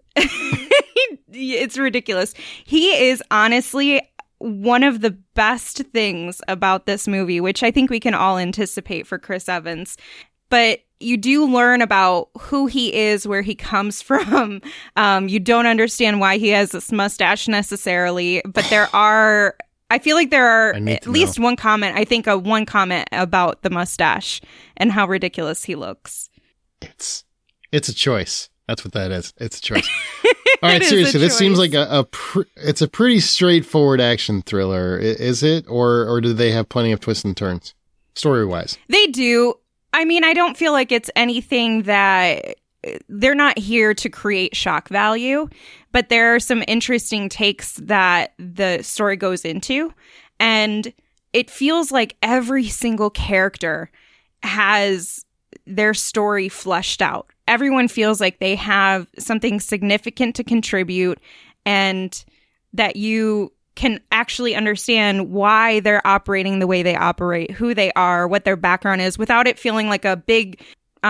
S3: It's ridiculous. He is honestly one of the best things about this movie, which I think we can all anticipate for Chris Evans. But you do learn about who he is, where he comes from. You don't understand why he has this mustache necessarily, but I feel like there are at least one comment about the mustache and how ridiculous he looks.
S1: It's a choice. That's what that is. It's a choice. All right, seriously, this seems like it's a pretty straightforward action thriller. Is it? Or do they have plenty of twists and turns, story-wise?
S3: They do. I mean, I don't feel like it's anything that... They're not here to create shock value, but there are some interesting takes that the story goes into. And it feels like every single character has their story fleshed out. Everyone feels like they have something significant to contribute, and that you can actually understand why they're operating the way they operate, who they are, what their background is, without it feeling like a big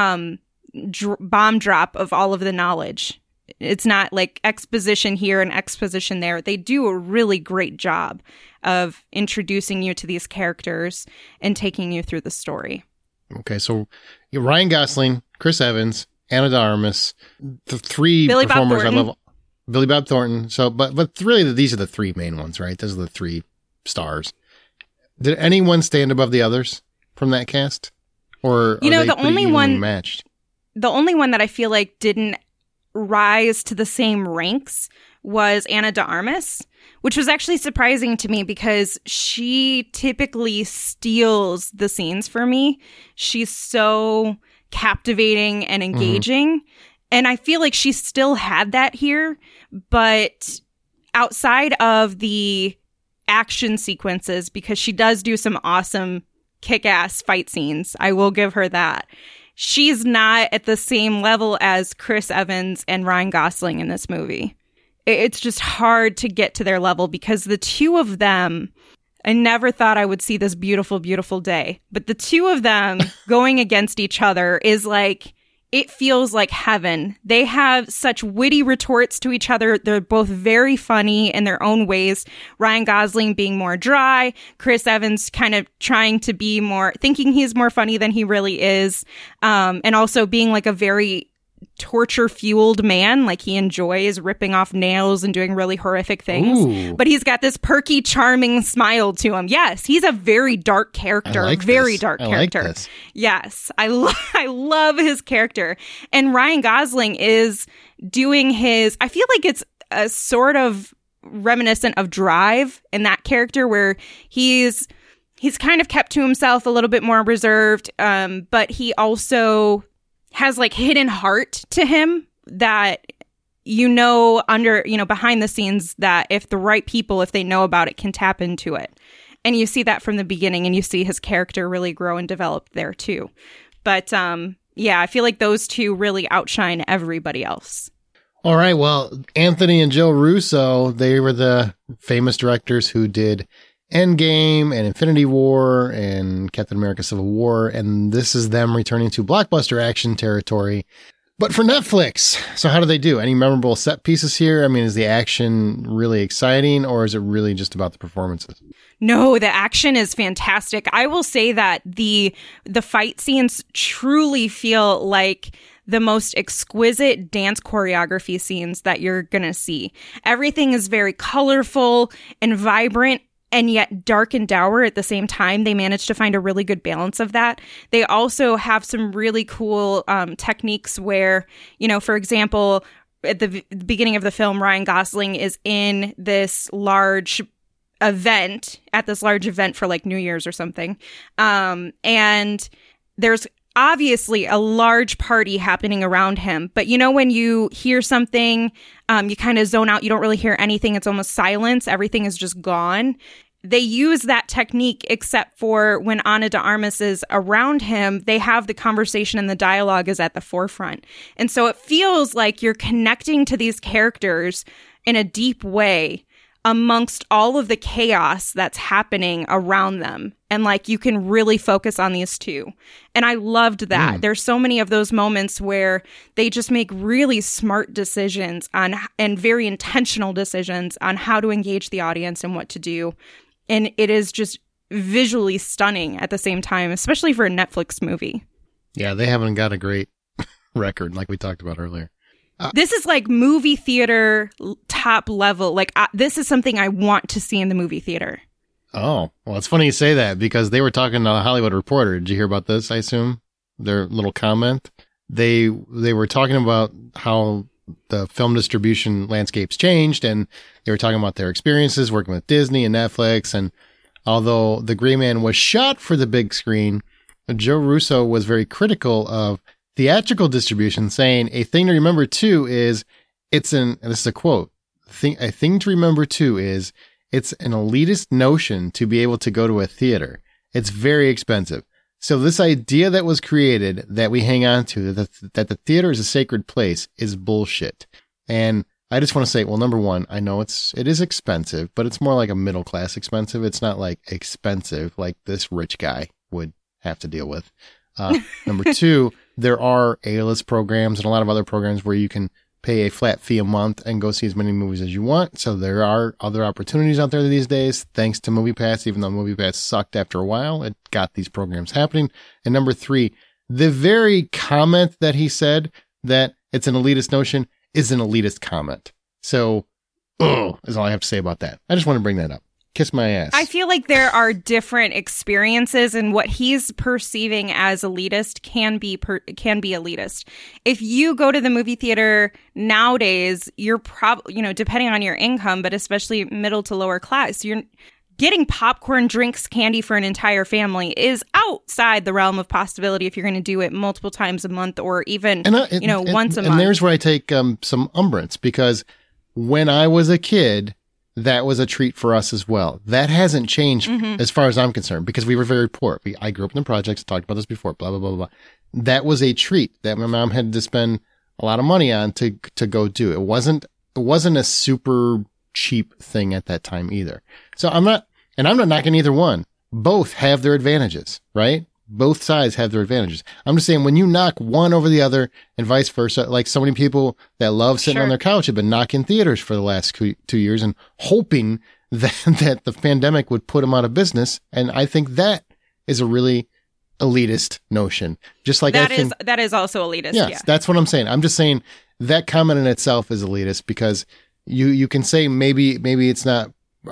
S3: bomb drop of all of the knowledge. It's not like exposition here and exposition there. They do a really great job of introducing you to these characters and taking you through the story.
S1: Okay, so Ryan Gosling, Chris Evans, Ana de Armas, the three
S3: Billy
S1: performers
S3: Bob
S1: I love. Billy Bob Thornton. So, but really, these are the three main ones, right? Those are the three stars. Did anyone stand above the others from that cast, or
S3: you know, the only one
S1: matched?
S3: The only one that I feel like didn't rise to the same ranks was Ana de Armas, which was actually surprising to me because she typically steals the scenes for me. She's so captivating and engaging. Mm-hmm. And I feel like she still had that here, but outside of the action sequences, because she does do some awesome kick-ass fight scenes, I will give her that. She's not at the same level as Chris Evans and Ryan Gosling in this movie. It's just hard to get to their level because the two of them, I never thought I would see this beautiful, beautiful day. But the two of them going against each other is like, it feels like heaven. They have such witty retorts to each other. They're both very funny in their own ways. Ryan Gosling being more dry, Chris Evans kind of trying to be more, thinking he's more funny than he really is. And also being like a very torture-fueled man, like he enjoys ripping off nails and doing really horrific things.
S1: Ooh.
S3: But he's got this perky, charming smile to him. Yes, he's a very dark character. Dark character.
S1: Like
S3: yes, I love his character. And Ryan Gosling is doing his... I feel like it's a sort of reminiscent of Drive in that character where he's kind of kept to himself, a little bit more reserved, but he also has like hidden heart to him that behind the scenes, that if the right people, if they know about it, can tap into it. And you see that from the beginning, and you see his character really grow and develop there too. But I feel like those two really outshine everybody else.
S1: All right, well, Anthony and Joe Russo, they were the famous directors who did Endgame and Infinity War and Captain America Civil War, and this is them returning to blockbuster action territory, but for Netflix. So how do they do? Any memorable set pieces here? I mean, is the action really exciting, or is it really just about the performances?
S3: No, the action is fantastic. I will say that the fight scenes truly feel like the most exquisite dance choreography scenes that you're going to see. Everything is very colorful and vibrant, and yet dark and dour at the same time. They managed to find a really good balance of that. They also have some really cool techniques where, you know, for example, at the beginning of the film, Ryan Gosling is in this large event for like New Year's or something. And there's obviously a large party happening around him. But you know, when you hear something, you kind of zone out. You don't really hear anything. It's almost silence. Everything is just gone. They use that technique, except for when Ana de Armas is around him, they have the conversation and the dialogue is at the forefront. And so it feels like you're connecting to these characters in a deep way amongst all of the chaos that's happening around them. And like, you can really focus on these two. And I loved that. There's so many of those moments where they just make really smart decisions and very intentional decisions on how to engage the audience and what to do. And it is just visually stunning at the same time, especially for a Netflix movie.
S1: Yeah, they haven't got a great record like we talked about earlier.
S3: This is like movie theater top level. Like, this is something I want to see in the movie theater.
S1: Oh, well, it's funny you say that because they were talking to a Hollywood Reporter. Did you hear about this, I assume? Their little comment? They were talking about how the film distribution landscape's changed, and they were talking about their experiences working with Disney and Netflix. And although The Gray Man was shot for the big screen, Joe Russo was very critical of theatrical distribution, saying a thing to remember too is and this is a quote, a thing to remember too is it's an elitist notion to be able to go to a theater. It's very expensive. So this idea that was created that we hang on to, that the theater is a sacred place, is bullshit. And I just want to say, well, number one, I know it is expensive, but it's more like a middle class expensive. It's not like expensive like this rich guy would have to deal with. Number two, there are A-list programs and a lot of other programs where you can pay a flat fee a month and go see as many movies as you want. So there are other opportunities out there these days, thanks to MoviePass. Even though MoviePass sucked after a while, it got these programs happening. And number three, the very comment that he said that it's an elitist notion is an elitist comment. So, is all I have to say about that. I just want to bring that up. Kiss my ass.
S3: I feel like there are different experiences, and what he's perceiving as elitist can be elitist. If you go to the movie theater nowadays, you're probably, depending on your income, but especially middle to lower class, you're getting popcorn, drinks, candy for an entire family is outside the realm of possibility if you're going to do it multiple times a month or even, once a month.
S1: And there's where I take some umbrance, because when I was a kid, that was a treat for us as well. That hasn't changed as far as I'm concerned, because we were very poor. I grew up in the projects, talked about this before, blah, blah, blah, blah. That was a treat that my mom had to spend a lot of money on to go do. It wasn't a super cheap thing at that time either. So I'm not knocking either one. Both have their advantages, right? Both sides have their advantages. I'm just saying, when you knock one over the other and vice versa, like so many people that love sitting on their couch have been knocking theaters for the last 2 years and hoping that the pandemic would put them out of business. And I think that is a really elitist notion. Just like
S3: that is also elitist.
S1: Yes,
S3: yeah.
S1: That's what I'm saying. I'm just saying that comment in itself is elitist, because you can say maybe it's not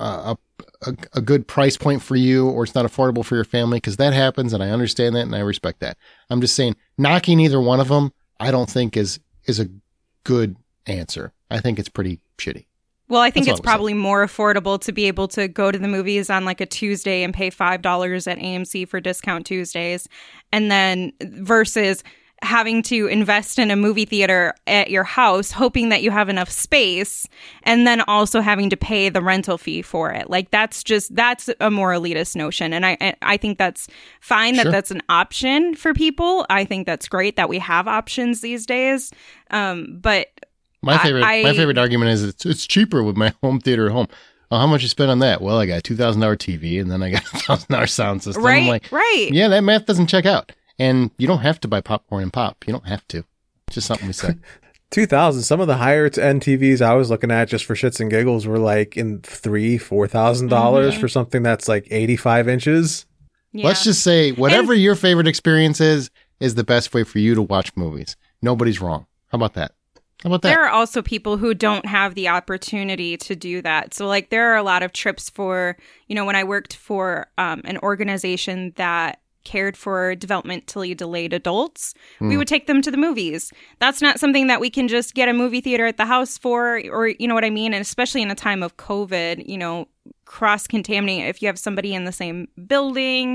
S1: a good price point for you, or it's not affordable for your family, because that happens, and I understand that and I respect that. I'm just saying, knocking either one of them, I don't think is a good answer. I think it's pretty shitty.
S3: Well, I think it's probably more affordable to be able to go to the movies on like a Tuesday and pay $5 at AMC for Discount Tuesdays, and then versus having to invest in a movie theater at your house, hoping that you have enough space, and then also having to pay the rental fee for it. Like, that's a more elitist notion. And I think that's fine that that's an option for people. I think that's great that we have options these days. But
S1: my favorite argument is it's cheaper with my home theater at home. Oh, how much you spend on that? Well, I got a $2,000 TV, and then I got a $1,000 sound system.
S3: Right,
S1: I'm like,
S3: right.
S1: Yeah, that math doesn't check out. And you don't have to buy popcorn and pop. You don't have to. It's just something we say.
S2: 2000. Some of the higher end TVs I was looking at just for shits and giggles were like in $3,000-$4,000 for something that's like 85 inches.
S1: Yeah. Let's just say whatever your favorite experience is the best way for you to watch movies. nobody's wrong. How about that? How about that?
S3: There are also people who don't have the opportunity to do that. So, like, there are a lot of trips for, when I worked for an organization that cared for developmentally delayed adults, we would take them to the movies. That's not something that we can just get a movie theater at the house for, or you know what I mean? And especially in a time of COVID, cross-contaminating, if you have somebody in the same building,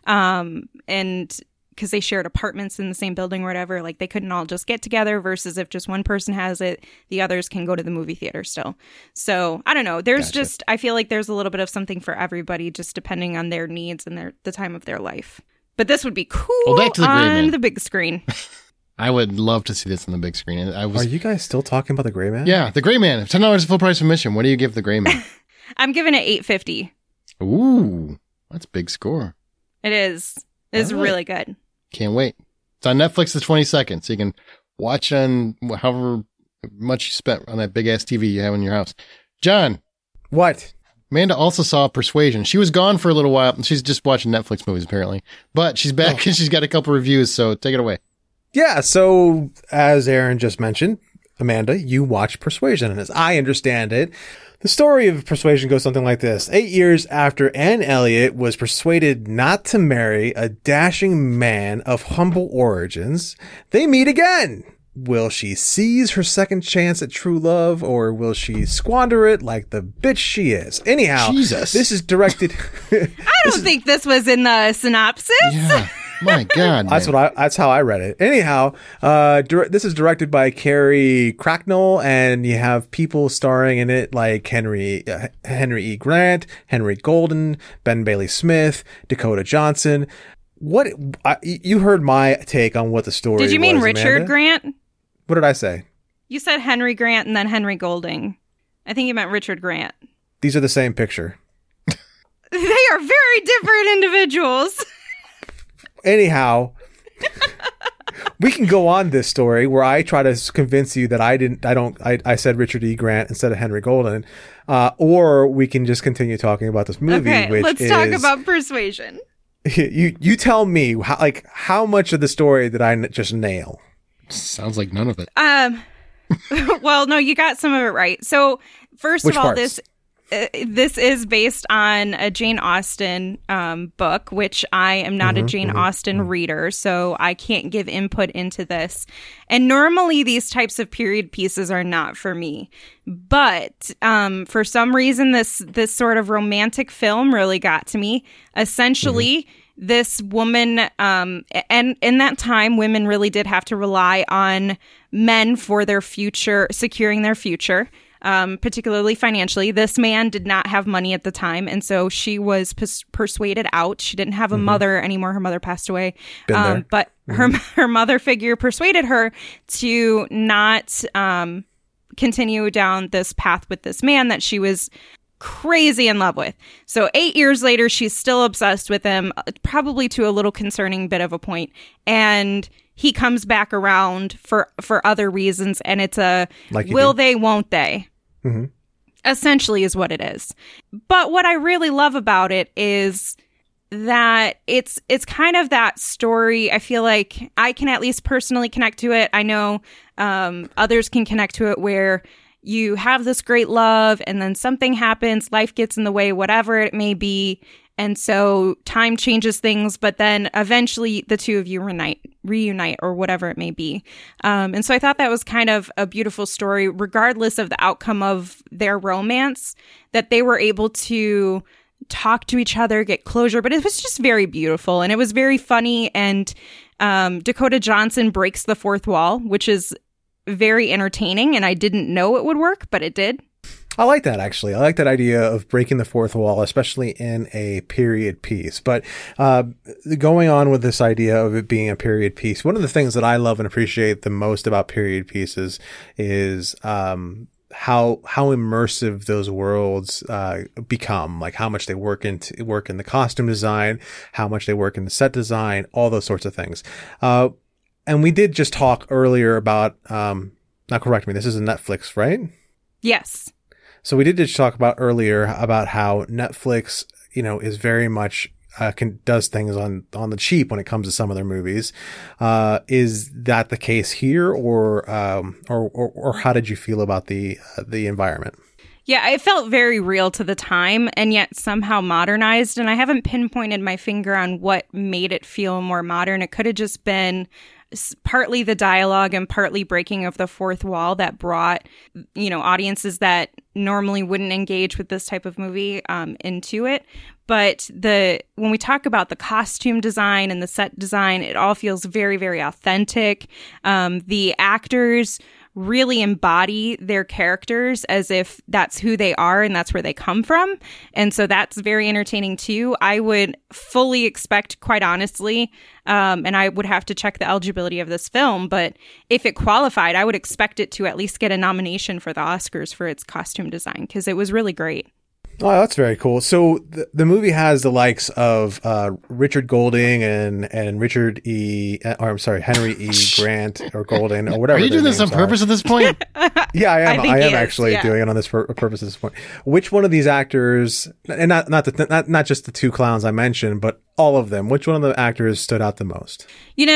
S3: and because they shared apartments in the same building or whatever, like they couldn't all just get together, versus if just one person has it, the others can go to the movie theater still. So I don't know. There's I feel like there's a little bit of something for everybody, just depending on their needs and the time of their life. But this would be cool
S1: back to the Gray Man.
S3: The big screen.
S1: I would love to see this on the big screen.
S2: Are you guys still talking about the Gray Man?
S1: Yeah, the Gray Man. $10 full price admission. What do you give the Gray Man?
S3: I'm giving it $8.50.
S1: Ooh, that's a big score.
S3: It is. It's really good.
S1: Can't wait. It's on Netflix the 22nd, so you can watch on however much you spent on that big ass TV you have in your house. John.
S2: What?
S1: Amanda also saw Persuasion. She was gone for a little while. She's just watching Netflix movies, apparently. But she's back and she's got a couple reviews, so take it away.
S2: Yeah, so as Aaron just mentioned, Amanda, you watched Persuasion. And as I understand it, the story of Persuasion goes something like this. 8 years after Anne Elliot was persuaded not to marry a dashing man of humble origins, they meet again. Will she seize her second chance at true love, or will she squander it like the bitch she is? Anyhow, this is directed...
S3: I don't think this was in the synopsis.
S1: Yeah. My God,
S2: that's how I read it. Anyhow, this is directed by Carrie Cracknell, and you have people starring in it like Henry E. Grant, Henry Golden, Ben Bailey Smith, Dakota Johnson. You heard my take on what the story was.
S3: Did you mean Richard
S2: Amanda?
S3: Grant?
S2: What did I say?
S3: You said Henry Grant and then Henry Golding. I think you meant Richard Grant.
S2: These are the same picture.
S3: They are very different individuals.
S2: Anyhow, we can go on this story where I try to convince you that I said Richard E. Grant instead of Henry Golden, or we can just continue talking about this movie.
S3: Okay, let's talk about Persuasion.
S2: You tell me how much of the story did I just nail?
S1: Sounds like none of it.
S3: Well, no, you got some of it right. So first
S2: Which
S3: of all,
S2: parts?
S3: this is based on a Jane Austen book, which I am not a Jane Austen reader, so I can't give input into this. And normally these types of period pieces are not for me. But for some reason, this sort of romantic film really got to me. Essentially, this woman, and in that time, women really did have to rely on men for their future, securing their future. Particularly financially. This man did not have money at the time, and so she was persuaded out. She didn't have a mother anymore. Her mother passed away. But her mother figure persuaded her to not continue down this path with this man that she was crazy in love with. So 8 years later, she's still obsessed with him, probably to a little concerning bit of a point. And he comes back around for other reasons, and it's a will they, won't they? Essentially is what it is. But what I really love about it is that it's kind of that story. I feel like I can at least personally connect to it. I know others can connect to it, where you have this great love and then something happens, life gets in the way, whatever it may be. And so time changes things, but then eventually the two of you reunite or whatever it may be. And so I thought that was kind of a beautiful story, regardless of the outcome of their romance, that they were able to talk to each other, get closure. But it was just very beautiful, and it was very funny. And Dakota Johnson breaks the fourth wall, which is very entertaining. And I didn't know it would work, but it did.
S2: I like that, actually. I like that idea of breaking the fourth wall, especially in a period piece. But going on with this idea of it being a period piece, one of the things that I love and appreciate the most about period pieces is how immersive those worlds become, like how much they work in the costume design, how much they work in the set design, all those sorts of things. And we did just talk earlier about, now correct me, this is a Netflix, right?
S3: Yes.
S2: So we did just talk about earlier about how Netflix, is very much does things on the cheap when it comes to some of their movies. Is that the case here, or how did you feel about the environment?
S3: Yeah, it felt very real to the time and yet somehow modernized. And I haven't pinpointed my finger on what made it feel more modern. It could have just been partly the dialogue and partly breaking of the fourth wall that brought, audiences that normally wouldn't engage with this type of movie into it. But when we talk about the costume design and the set design, it all feels very, very authentic. The actors really embody their characters as if that's who they are and that's where they come from. And so that's very entertaining too. I would fully expect, quite honestly, and I would have to check the eligibility of this film, but if it qualified, I would expect it to at least get a nomination for the Oscars for its costume design, because it was really great.
S2: Oh, that's very cool. So the movie has the likes of Richard Golding and Henry E. Grant or Golden or whatever.
S1: Are you doing this on purpose at this point?
S2: Yeah, I am. I am actually doing it on this purpose at this point. Which one of these actors, and not just the two clowns I mentioned, but all of them, which one of the actors stood out the most?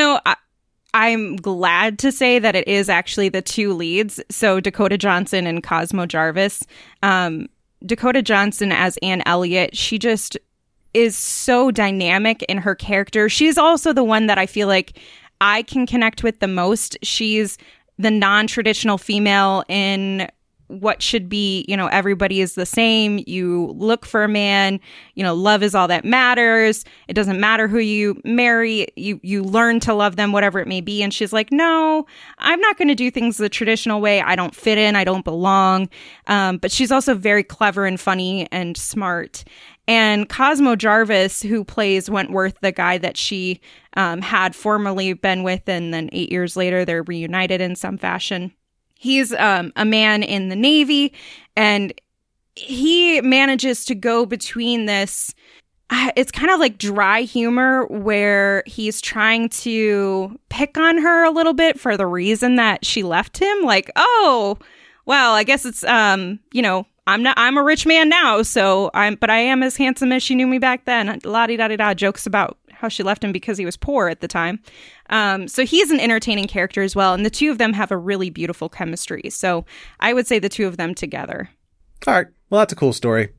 S3: I'm glad to say that it is actually the two leads. So Dakota Johnson and Cosmo Jarvis. Dakota Johnson as Anne Elliot, she just is so dynamic in her character. She's also the one that I feel like I can connect with the most. She's the non-traditional female in what should be, everybody is the same. You look for a man, love is all that matters. It doesn't matter who you marry. You learn to love them, whatever it may be. And she's like, no, I'm not going to do things the traditional way. I don't fit in. I don't belong. But she's also very clever and funny and smart. And Cosmo Jarvis, who plays Wentworth, the guy that she had formerly been with, and then 8 years later, they're reunited in some fashion. He's a man in the Navy, and he manages to go between this. It's kind of like dry humor where he's trying to pick on her a little bit for the reason that she left him. Like, oh, well, I guess it's, I'm a rich man now, but I am as handsome as she knew me back then. La-di-da-di-da, jokes about how she left him because he was poor at the time. So he's an entertaining character as well. And the two of them have a really beautiful chemistry. So I would say the two of them together.
S2: All right. Well, that's a cool story.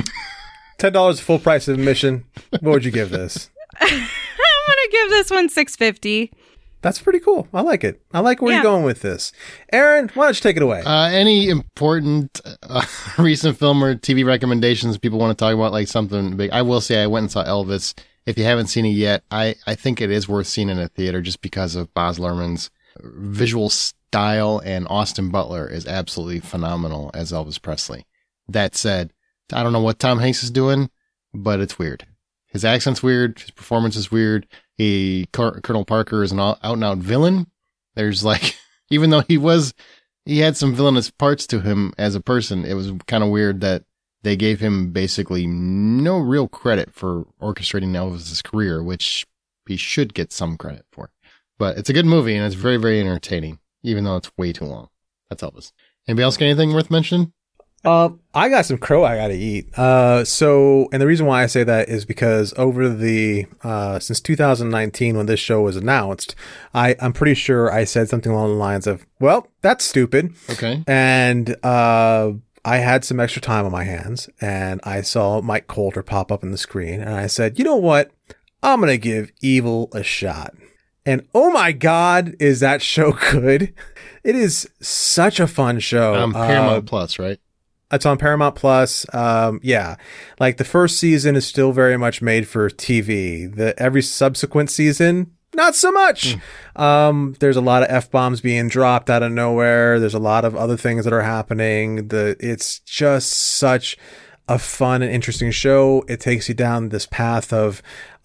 S2: $10 full price of admission. What would you give this?
S3: I'm going to give this one $6.50.
S2: That's pretty cool. I like it. I like where you're going with this. Aaron, why don't you take it away?
S1: Any important recent film or TV recommendations people want to talk about, like something big? I will say I went and saw Elvis. If you haven't seen it yet, I think it is worth seeing in a theater just because of Baz Luhrmann's visual style, and Austin Butler is absolutely phenomenal as Elvis Presley. That said, I don't know what Tom Hanks is doing, but it's weird. His accent's weird. His performance is weird. Colonel Parker is an out-and-out villain. There's even though he had some villainous parts to him as a person, it was kind of weird that they gave him basically no real credit for orchestrating Elvis's career, which he should get some credit for. But it's a good movie, and it's very, very entertaining, even though it's way too long. That's Elvis. Anybody else got anything worth mentioning?
S2: I got some crow I got to eat. And the reason why I say that is because over since 2019, when this show was announced, I'm pretty sure I said something along the lines of, well, that's stupid.
S1: Okay.
S2: And, I had some extra time on my hands, and I saw Mike Colter pop up on the screen, and I said, you know what? I'm going to give Evil a shot. And oh my God, is that show good? It is such a fun show.
S1: Paramount Plus, right?
S2: It's on Paramount Plus. Yeah. Like the first season is still very much made for TV. Every subsequent season, not so much. There's a lot of F-bombs being dropped out of nowhere. There's a lot of other things that are happening. It's just such a fun and interesting show. It takes you down this path of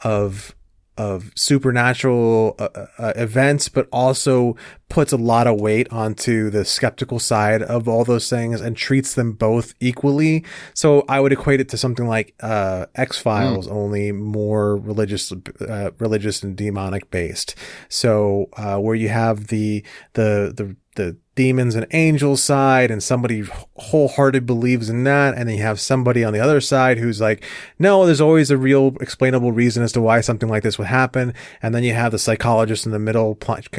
S2: supernatural events, but also puts a lot of weight onto the skeptical side of all those things and treats them both equally. So I would equate it to something like X-Files, only more religious and demonic based. So where you have the demons and angels side, and somebody wholehearted believes in that, and then you have somebody on the other side who's like, no, there's always a real explainable reason as to why something like this would happen, and then you have the psychologist in the middle,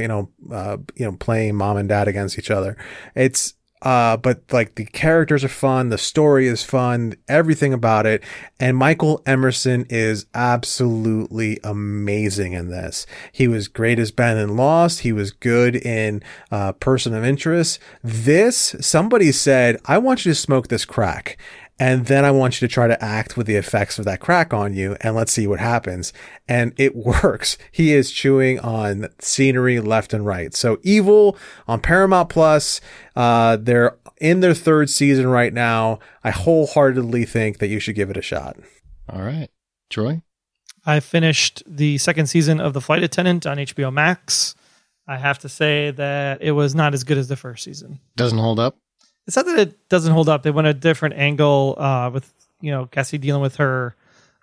S2: playing mom and dad against each other. It's but like the characters are fun, the story is fun, everything about it. And Michael Emerson is absolutely amazing in this. He was great as Ben in Lost. He was good in Person of Interest. This, somebody said, I want you to smoke this crack, and then I want you to try to act with the effects of that crack on you, and let's see what happens. And it works. He is chewing on scenery left and right. So Evil on Paramount Plus, they're in their 3rd season right now. I wholeheartedly think that you should give it a shot.
S1: All right. Troy?
S4: I finished the 2nd season of The Flight Attendant on HBO Max. I have to say that it was not as good as the 1st season.
S1: Doesn't hold up?
S4: It's not that it doesn't hold up. They went a different angle with, Cassie dealing with her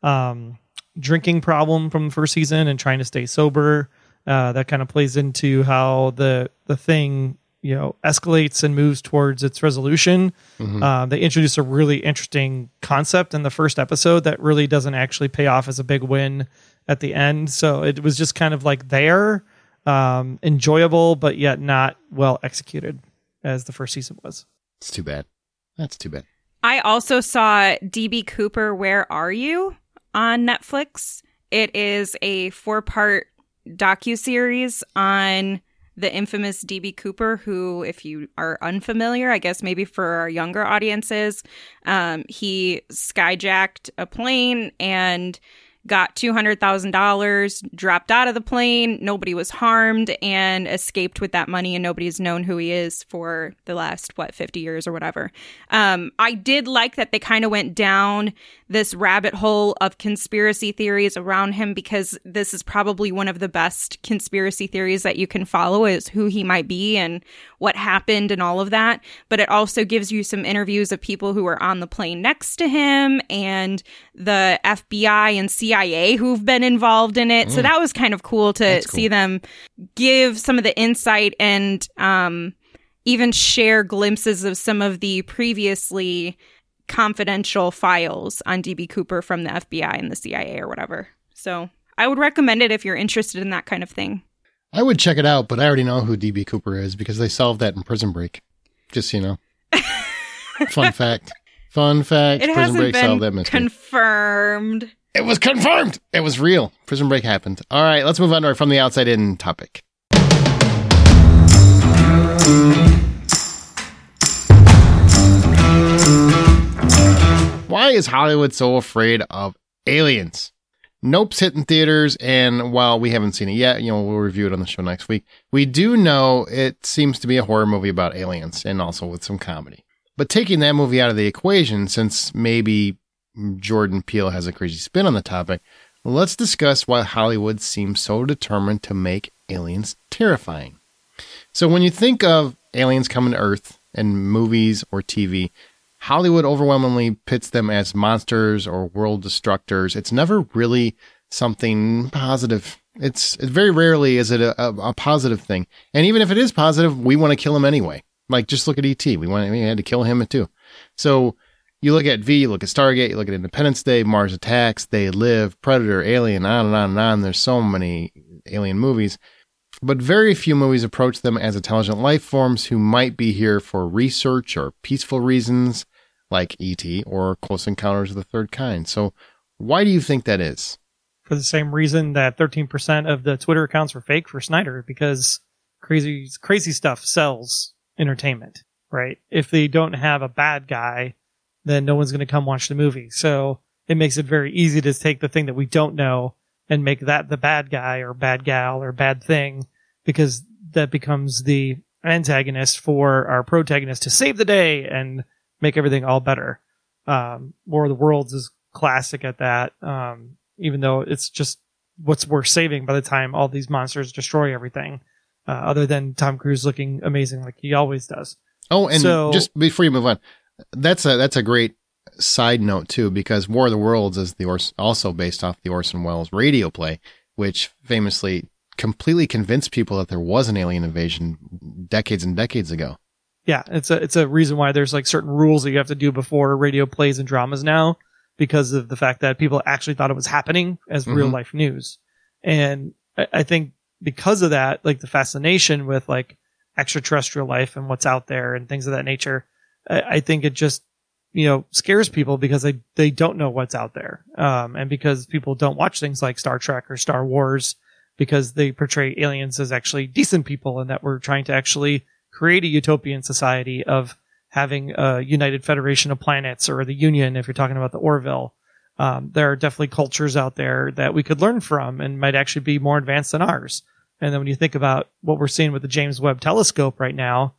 S4: drinking problem from the 1st season and trying to stay sober. That kind of plays into how the thing, escalates and moves towards its resolution. Mm-hmm. They introduce a really interesting concept in the 1st episode that really doesn't actually pay off as a big win at the end. So it was just kind of like there, enjoyable, but yet not well executed as the 1st season was.
S1: It's too bad. That's too bad.
S3: I also saw DB Cooper, Where Are You? On Netflix. It is a 4-part docuseries on the infamous DB Cooper, who, if you are unfamiliar, I guess maybe for our younger audiences, he skyjacked a plane and got $200,000, dropped out of the plane, nobody was harmed, and escaped with that money, and nobody's known who he is for the last, 50 years or whatever. I did like that they kind of went down this rabbit hole of conspiracy theories around him, because this is probably one of the best conspiracy theories that you can follow, is who he might be and what happened and all of that. But it also gives you some interviews of people who were on the plane next to him and the FBI and CIA who've been involved in it. So that was kind of cool to see them give some of the insight and even share glimpses of some of the previously confidential files on DB Cooper from the FBI and the CIA or whatever. So I would recommend it if you're interested in that kind of thing.
S1: I would check it out, but I already know who DB Cooper is because they solved that in Prison Break. Just so you know. Fun fact.
S3: It
S1: Prison Break solved that
S3: hasn't been
S1: mystery.
S3: confirmed.
S1: It was confirmed. It was real. Prison Break happened. All right, let's move on to our From the Outside In topic. Why is Hollywood so afraid of aliens? Nope's hitting theaters, and while we haven't seen it yet, we'll review it on the show next week. We do know it seems to be a horror movie about aliens, and also with some comedy. But taking that movie out of the equation, since maybe Jordan Peele has a crazy spin on the topic, let's discuss why Hollywood seems so determined to make aliens terrifying. So when you think of aliens coming to Earth in movies or TV, Hollywood overwhelmingly pits them as monsters or world destructors. It's never really something positive. It's very rarely is it a positive thing. And even if it is positive, we want to kill him anyway. Like, just look at E.T. We had to kill him too. So you look at V, you look at Stargate, you look at Independence Day, Mars Attacks, They Live, Predator, Alien, on and on and on. There's so many alien movies. But very few movies approach them as intelligent life forms who might be here for research or peaceful reasons, like E.T. or Close Encounters of the Third Kind. So why do you think that is?
S4: For the same reason that 13% of the Twitter accounts were fake for Snyder, because crazy stuff sells entertainment, right? If they don't have a bad guy, then no one's going to come watch the movie. So it makes it very easy to take the thing that we don't know and make that the bad guy or bad gal or bad thing, because that becomes the antagonist for our protagonist to save the day and make everything all better. War of the Worlds is classic at that, even though it's just what's worth saving by the time all these monsters destroy everything, other than Tom Cruise looking amazing like he always does.
S1: Oh, and just before you move on, that's a great side note too, because War of the Worlds is also based off the Orson Welles radio play, which famously completely convinced people that there was an alien invasion decades and decades ago.
S4: Yeah, it's a reason why there's like certain rules that you have to do before radio plays and dramas now, because of the fact that people actually thought it was happening as real life news. And I think because of that, like the fascination with like extraterrestrial life and what's out there and things of that nature, I think it just, scares people because they don't know what's out there. And because people don't watch things like Star Trek or Star Wars, because they portray aliens as actually decent people and that we're trying to actually create a utopian society of having a united federation of planets, or the Union, if you're talking about the Orville. There are definitely cultures out there that we could learn from and might actually be more advanced than ours. And then when you think about what we're seeing with the James Webb Telescope right now,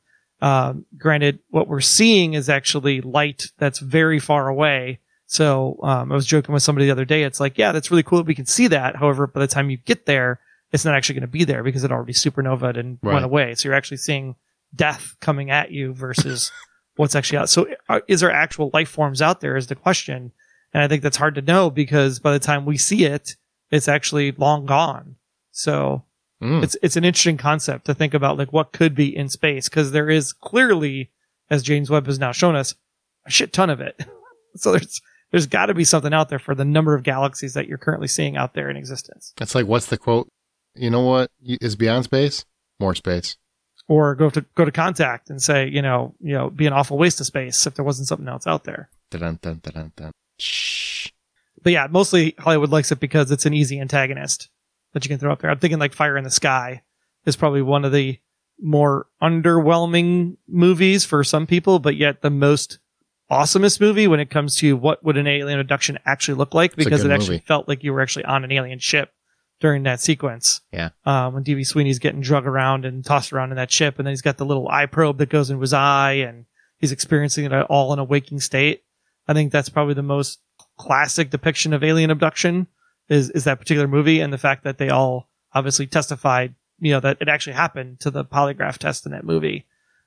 S4: granted, what we're seeing is actually light that's very far away. So I was joking with somebody the other day. It's like, yeah, that's really cool that we can see that. However, by the time you get there, it's not actually going to be there because it already supernovaed and went away. So you're actually seeing death coming at you versus what's actually out. So is there actual life forms out there is the question. And I think that's hard to know because by the time we see it, it's actually long gone. So it's an interesting concept to think about, like what could be in space, because there is clearly, as James Webb has now shown us, a shit ton of it. So there's got to be something out there for the number of galaxies that you're currently seeing out there in existence.
S1: It's like, what's the quote? You know what is beyond space? More space.
S4: Or go to Contact and say, be an awful waste of space if there wasn't something else out there.
S1: Dun, dun, dun, dun, dun. Shh.
S4: But yeah, mostly Hollywood likes it because it's an easy antagonist that you can throw up there. I'm thinking like Fire in the Sky is probably one of the more underwhelming movies for some people, but yet the most awesomest movie when it comes to what would an alien abduction actually look like, because it actually felt like you were actually on an alien ship during that sequence.
S1: Yeah.
S4: When D.B. Sweeney's getting drug around and tossed around in that ship, and then he's got the little eye probe that goes into his eye, and he's experiencing it all in a waking state. I think that's probably the most classic depiction of alien abduction is that particular movie, and the fact that they all obviously testified, that it actually happened to the polygraph test in that movie.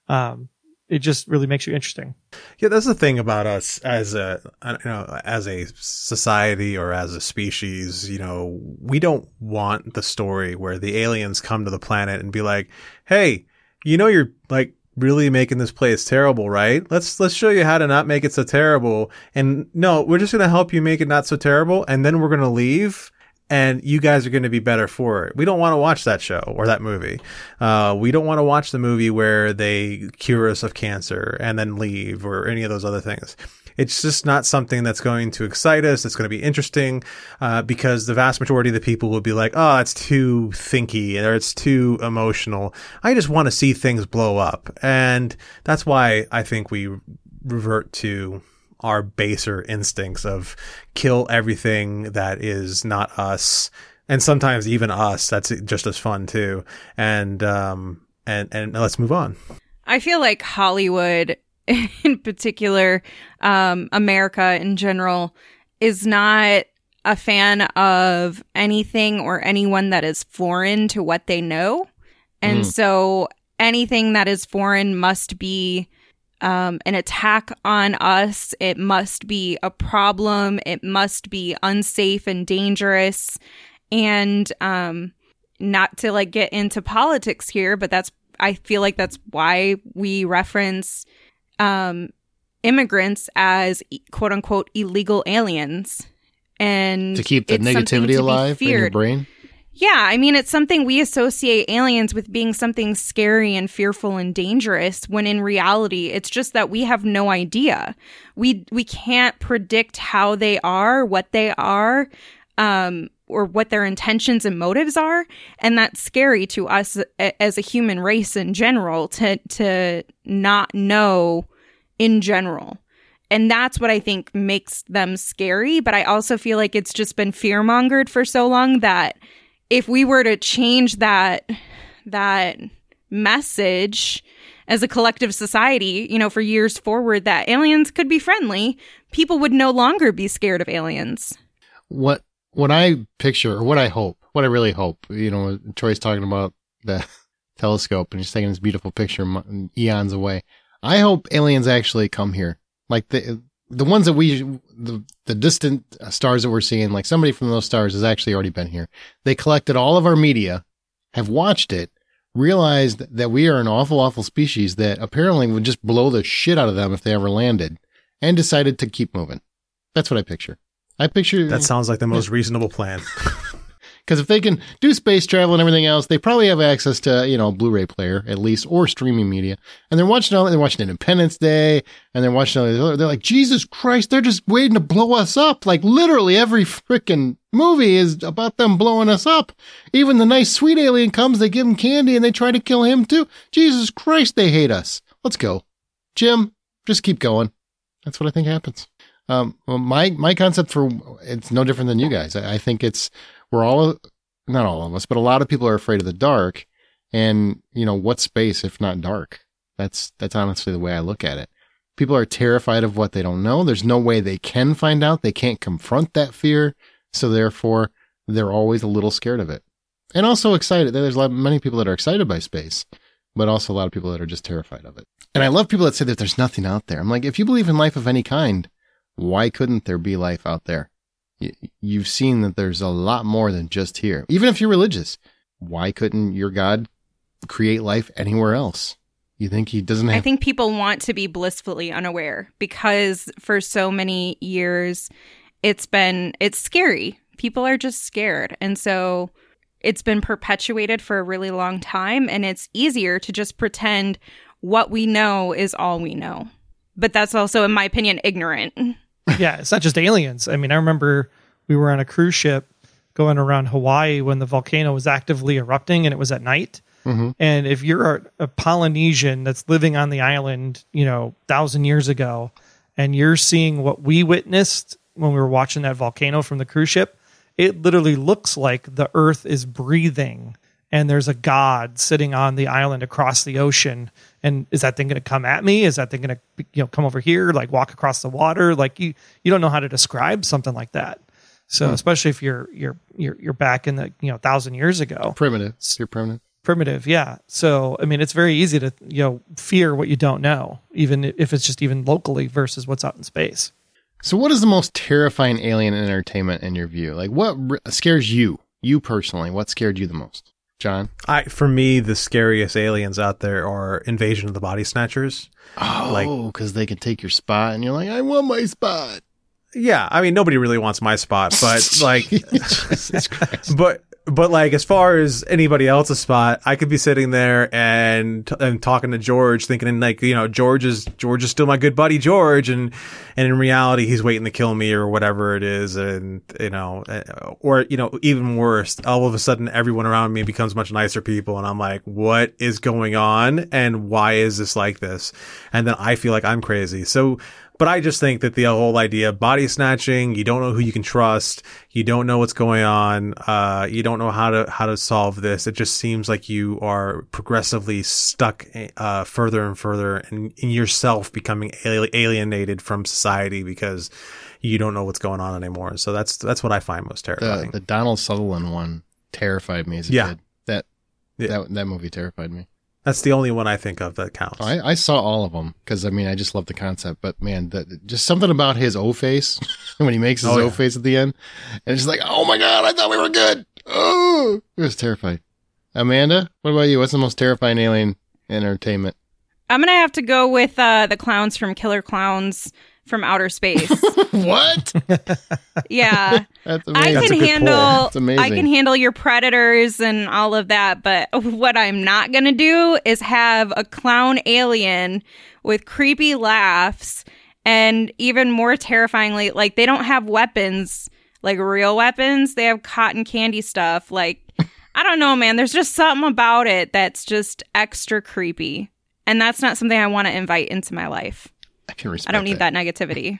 S4: It just really makes you interesting.
S2: Yeah, that's the thing about us as a society or as a species. We don't want the story where the aliens come to the planet and be like, "Hey, you're like really making this place terrible, right? Let's show you how to not make it so terrible. And no, we're just going to help you make it not so terrible. And then we're going to leave and you guys are going to be better for it." We don't want to watch that show or that movie. We don't want to watch the movie where they cure us of cancer and then leave, or any of those other things. It's just not something that's going to excite us. It's going to be interesting, because the vast majority of the people will be like, "Oh, it's too thinky or it's too emotional. I just want to see things blow up." And that's why I think we revert to our baser instincts of kill everything that is not us. And sometimes even us, that's just as fun too. And let's move on.
S3: I feel like Hollywood in particular, America in general, is not a fan of anything or anyone that is foreign to what they know. And so anything that is foreign must be an attack on us. It must be a problem. It must be unsafe and dangerous. And not to like get into politics here, but I feel like that's why we reference immigrants as quote unquote illegal aliens, and
S1: to keep the negativity alive in your brain.
S3: Yeah, I mean, it's something we associate aliens with being something scary and fearful and dangerous, when in reality, it's just that we have no idea. We can't predict how they are, what they are, or what their intentions and motives are. And that's scary to us as a human race in general, to not know in general. And that's what I think makes them scary. But I also feel like it's just been fear-mongered for so long that if we were to change that message as a collective society, for years forward, that aliens could be friendly, people would no longer be scared of aliens.
S1: What I picture, or what I really hope, Troy's talking about the telescope and he's taking this beautiful picture eons away. I hope aliens actually come here. Like the ones that the distant stars that we're seeing, like somebody from those stars has actually already been here. They collected all of our media, have watched it, realized that we are an awful, awful species that apparently would just blow the shit out of them if they ever landed, and decided to keep moving. That's what I picture.
S2: That sounds like the most reasonable plan.
S1: Because if they can do space travel and everything else, they probably have access to, a Blu-ray player at least, or streaming media. And they're watching Independence Day, and they're watching they're like, Jesus Christ, they're just waiting to blow us up. Like literally every freaking movie is about them blowing us up. Even the nice sweet alien comes, they give him candy and they try to kill him too. Jesus Christ, they hate us. Let's go. Jim, just keep going. That's what I think happens. Well, my concept it's no different than you guys. I think we're all, not all of us, but a lot of people are afraid of the dark. And, what's space if not dark? That's honestly the way I look at it. People are terrified of what they don't know. There's no way they can find out. They can't confront that fear. So therefore, they're always a little scared of it. And also excited. There's many people that are excited by space, but also a lot of people that are just terrified of it. And I love people that say that there's nothing out there. I'm like, if you believe in life of any kind, why couldn't there be life out there? You've seen that there's a lot more than just here. Even if you're religious, why couldn't your God create life anywhere else? You think he doesn't have...
S3: I think people want to be blissfully unaware because for so many years, it's scary. People are just scared. And so it's been perpetuated for a really long time. And it's easier to just pretend what we know is all we know. But that's also, in my opinion, ignorant.
S4: Yeah, it's not just aliens. I mean, I remember we were on a cruise ship going around Hawaii when the volcano was actively erupting and it was at night. Mm-hmm. And if you're a Polynesian that's living on the island, 1,000 years ago, and you're seeing what we witnessed when we were watching that volcano from the cruise ship, it literally looks like the earth is breathing and there's a God sitting on the island across the ocean. And is that thing going to come at me? Is that thing going to, come over here, like walk across the water? Like you don't know how to describe something like that. So especially if you're back in the 1,000 years ago,
S1: primitive, you're
S4: primitive, yeah. So I mean, it's very easy to fear what you don't know, even if it's just even locally versus what's out in space.
S1: So, what is the most terrifying alien entertainment in your view? Like, what scares you personally? What scared you the most? John?
S2: For me, the scariest aliens out there are Invasion of the Body Snatchers.
S1: Oh, because they can take your spot, and you're like, I want my spot.
S2: Yeah, I mean, nobody really wants my spot, but like,
S1: Jesus Christ.
S2: But like, as far as anybody else's spot, I could be sitting there and talking to George, thinking like, George is still my good buddy George, and in reality, he's waiting to kill me or whatever it is, and or even worse, all of a sudden, everyone around me becomes much nicer people, and I'm like, what is going on, and why is this like this? And then I feel like I'm crazy. So. But I just think that the whole idea of body snatching, you don't know who you can trust. You don't know what's going on. You don't know how to solve this. It just seems like you are progressively stuck further and further in yourself becoming alienated from society because you don't know what's going on anymore. So that's what I find most terrifying.
S1: The Donald Sutherland one terrified me as a kid. That movie terrified me.
S2: That's the only one I think of that counts.
S1: I saw all of them because, I just love the concept. But, man, just something about his O-face when he makes his O-face at the end. And it's just like, oh, my God, I thought we were good. Oh, it was terrifying. Amanda, what about you? What's the most terrifying alien entertainment?
S3: I'm going to have to go with the clowns from Killer Clowns from Outer Space.
S1: What?
S3: Yeah.
S1: That's amazing.
S3: I can handle your predators and all of that, but what I'm not going to do is have a clown alien with creepy laughs, and even more terrifyingly, like, they don't have weapons, like real weapons. They have cotton candy stuff. Like, I don't know, man. There's just something about it that's just extra creepy. And that's not something I want to invite into my life.
S1: I can respect
S3: I don't need that negativity.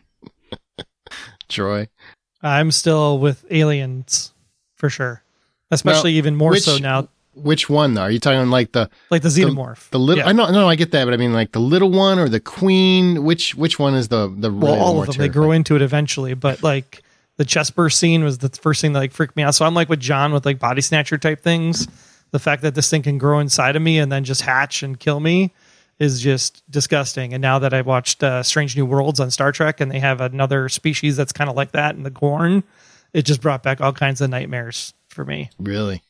S1: Troy?
S4: I'm still with aliens for sure. Especially even more so now.
S1: Which one though? Are you talking like the
S4: xenomorph?
S1: The little I get that, but I mean like the little one or the queen? Which one is the
S4: well, all of them. They grow into it eventually, but like the chest burst scene was the first thing that like freaked me out. So I'm like with John with like body snatcher type things. The fact that this thing can grow inside of me and then just hatch and kill me is just disgusting. And now that I watched Strange New Worlds on Star Trek and they have another species that's kind of like that in the Gorn, it just brought back all kinds of nightmares for me.
S1: Really?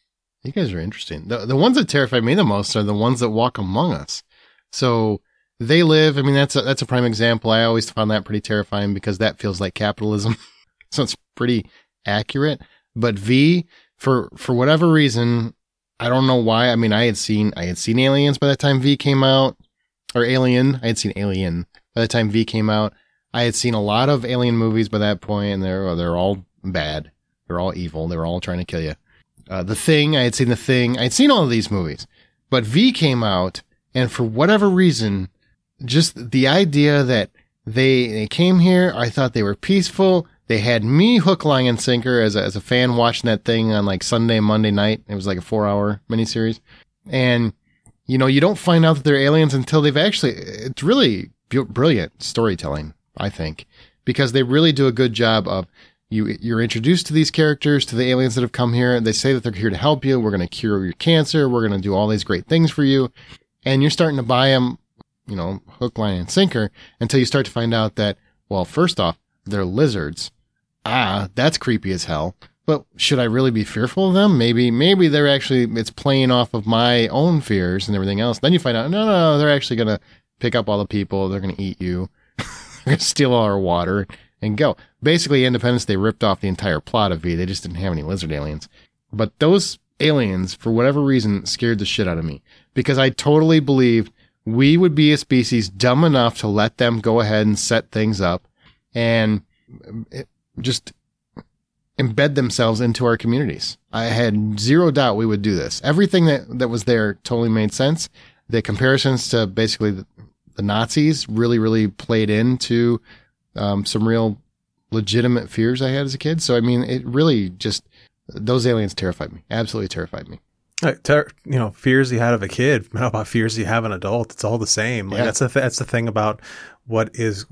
S1: You guys are interesting. The ones that terrify me the most are the ones that walk among us. So they live. I mean, that's a prime example. I always found that pretty terrifying because that feels like capitalism. So it's pretty accurate. But V, for whatever reason, I don't know why. I mean, I had seen Aliens by the time V came out, or Alien. I had seen Alien by the time V came out. I had seen a lot of Alien movies by that point, and they're all bad. They're all evil. They were all trying to kill you. The Thing, I had seen The Thing. I had seen all of these movies. But V came out, and for whatever reason, just the idea that they came here, I thought they were peaceful. They had me hook, line, and sinker as a fan watching that thing on like Sunday, Monday night. It was like a 4-hour miniseries. And, you know, you don't find out that they're aliens until it's really brilliant storytelling, I think, because they really do a good job of you're introduced to these characters, to the aliens that have come here. And they say that they're here to help you. We're going to cure your cancer. We're going to do all these great things for you. And you're starting to buy them, you know, hook, line, and sinker until you start to find out that, well, first off, they're lizards. That's creepy as hell. But should I really be fearful of them? Maybe it's playing off of my own fears and everything else. Then you find out, no, they're actually going to pick up all the people. They're going to eat you. They're going to steal all our water and go. Basically, Independence Day ripped off the entire plot of V. They just didn't have any lizard aliens. But those aliens, for whatever reason, scared the shit out of me because I totally believed we would be a species dumb enough to let them go ahead and set things up and just embed themselves into our communities. I had zero doubt we would do this. Everything that was there totally made sense. The comparisons to basically the Nazis really, really played into some real legitimate fears I had as a kid. So, I mean, it really just, those aliens terrified me. Absolutely terrified me.
S2: Fears you had of a kid, how about fears you have an adult? It's all the same. Like,
S1: yeah.
S2: That's the thing about what is,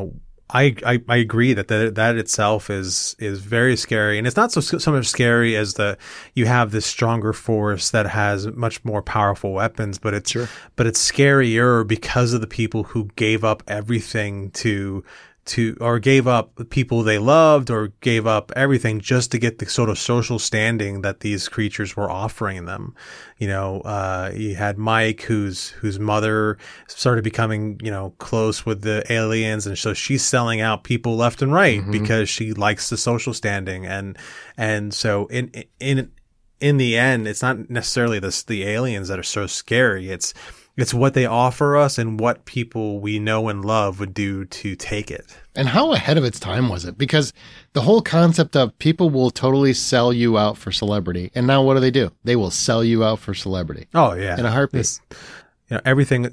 S2: I agree that itself is very scary, and it's not so much scary as you have this stronger force that has much more powerful weapons, but it's scarier because of the people who gave up everything or gave up people they loved or gave up everything just to get the sort of social standing that these creatures were offering them. You had Mike, whose mother started becoming, close with the aliens. And so she's selling out people left and right because she likes the social standing. And so in the end, it's not necessarily the aliens that are so scary. It's what they offer us and what people we know and love would do to take it.
S1: And how ahead of its time was it? Because the whole concept of people will totally sell you out for celebrity. And now what do? They will sell you out for celebrity.
S2: Oh, yeah.
S1: In a heartbeat.
S2: Everything,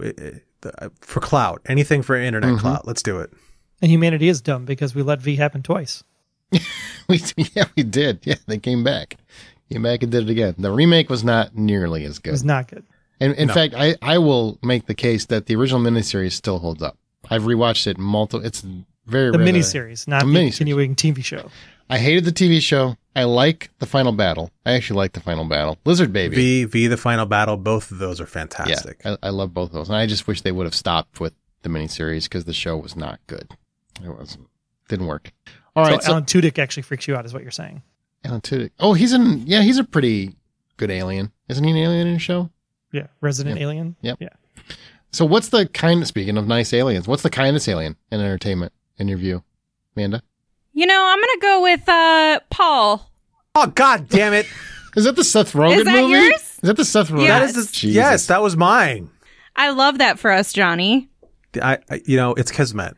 S2: for clout, anything for internet clout. Let's do it.
S4: And humanity is dumb because we let V happen twice.
S1: We did. Yeah, they came back. Came back and did it again. The remake was not nearly as good.
S4: It was not good.
S1: And in fact, I will make the case that the original miniseries still holds up. I've rewatched it multiple. It's very
S4: the
S1: rare
S4: miniseries, not the continuing TV show.
S1: I hated the TV show. I like the final battle. I actually like the final battle. Lizard Baby.
S2: V, the final battle. Both of those are fantastic.
S1: Yeah, I love both of those. And I just wish they would have stopped with the miniseries because the show was not good. Didn't work. All right.
S4: So Alan Tudyk actually freaks you out, is what you're saying.
S1: Alan Tudyk. Oh, he's a pretty good alien. Isn't he an alien in the show?
S4: Yeah, Resident Alien.
S1: Yep.
S4: Yeah.
S1: So speaking of nice aliens, what's the kindest alien in entertainment in your view, Amanda?
S3: I'm going to go with Paul.
S2: Oh, God damn it.
S1: Is that the Seth Rogen movie?
S3: Is that yours?
S1: Is that the Seth Rogen?
S3: Yes.
S2: Yes, that was mine.
S3: I love that for us, Johnny.
S2: It's Kismet.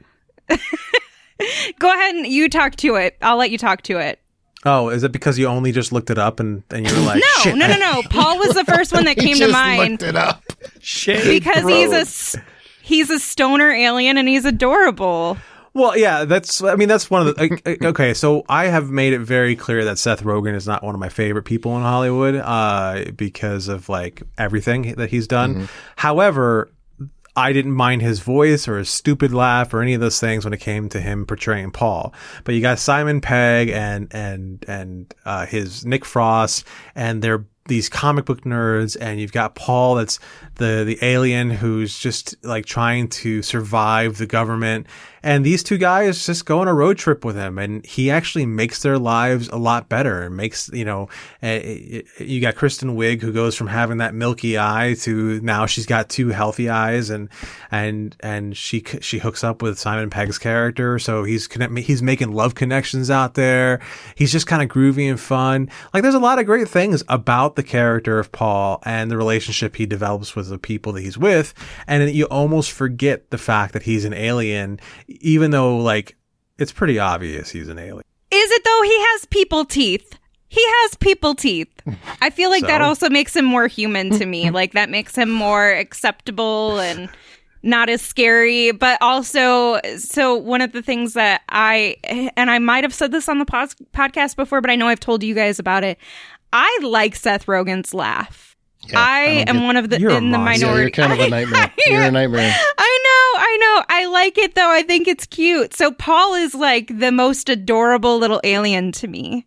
S3: Go ahead and you talk to it. I'll let you talk to it.
S2: Oh, is it because you only just looked it up and you were like,
S3: no,
S2: shit.
S3: No. Paul was the first one that came to mind.
S1: Looked it up.
S4: Shade
S3: because he's a stoner alien and he's adorable.
S2: Well, yeah, that's one of the, okay, so I have made it very clear that Seth Rogen is not one of my favorite people in Hollywood, because of like everything that he's done. However, I didn't mind his voice or his stupid laugh or any of those things when it came to him portraying Paul. But you got Simon Pegg and his Nick Frost, and they're these comic book nerds, and you've got Paul that's the alien who's just like trying to survive the government, And these two guys just go on a road trip with him, and he actually makes their lives a lot better. And makes, you got Kristen Wiig, who goes from having that milky eye to now she's got two healthy eyes, and she hooks up with Simon Pegg's character. So he's making love connections out there. He's just kind of groovy and fun. Like, there's a lot of great things about the character of Paul and the relationship he develops with the people that he's with. And you almost forget the fact that he's an alien, even though, like, it's pretty obvious he's an alien.
S3: Is it though? He has people teeth. He has people teeth. I feel like that also makes him more human to me. Like, that makes him more acceptable and not as scary. But also, so one of the things that I might have said this on the podcast before, but I know I've told you guys about it. I like Seth Rogen's laugh.
S1: Yeah,
S3: I am one of the in the minority.
S1: Yeah, you're kind of a nightmare. You're a nightmare.
S3: I know. I like it though. I think it's cute. So Paul is like the most adorable little alien to me.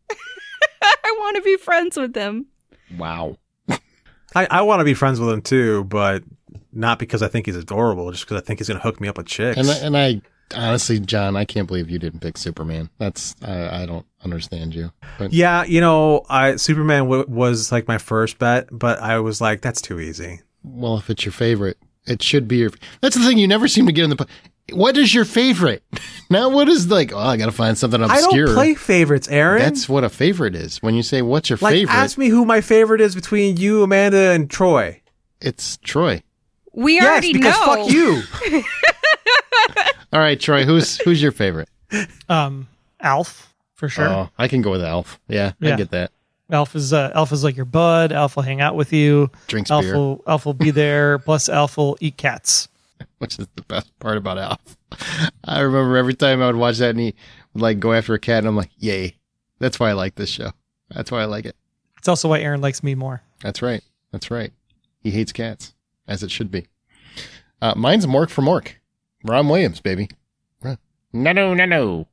S3: I want to be friends with him.
S1: Wow.
S2: I want to be friends with him too, but not because I think he's adorable, just because I think he's going to hook me up with chicks.
S1: And I honestly, John, I can't believe you didn't pick Superman. That's I don't understand you. But.
S2: Yeah, Superman was like my first bet, but I was like, that's too easy.
S1: Well, if it's your favorite, it should be your. That's the thing. You never seem to get in the. What is your favorite? Now, what is like? Oh, I got to find something obscure.
S2: I don't play favorites, Aaron.
S1: That's what a favorite is. When you say what's your favorite,
S2: ask me who my favorite is between you, Amanda, and Troy.
S1: It's Troy.
S3: We already
S2: because
S3: know.
S2: Fuck you.
S1: All right, Troy. Who's your favorite?
S4: Alf for sure.
S1: Oh, I can go with Alf. Yeah, I get that.
S4: Alf is like your bud. Alf will hang out with you.
S1: Drinks
S4: Alf
S1: beer.
S4: Alf will be there. Plus, Alf will eat cats.
S1: Which is the best part about Alf. I remember every time I would watch that and he would like go after a cat and I'm like, yay. That's why I like this show. That's why I like it.
S4: It's also why Aaron likes me more.
S1: That's right. He hates cats, as it should be. Mine's Mork for Mork. Ron Williams, baby. No.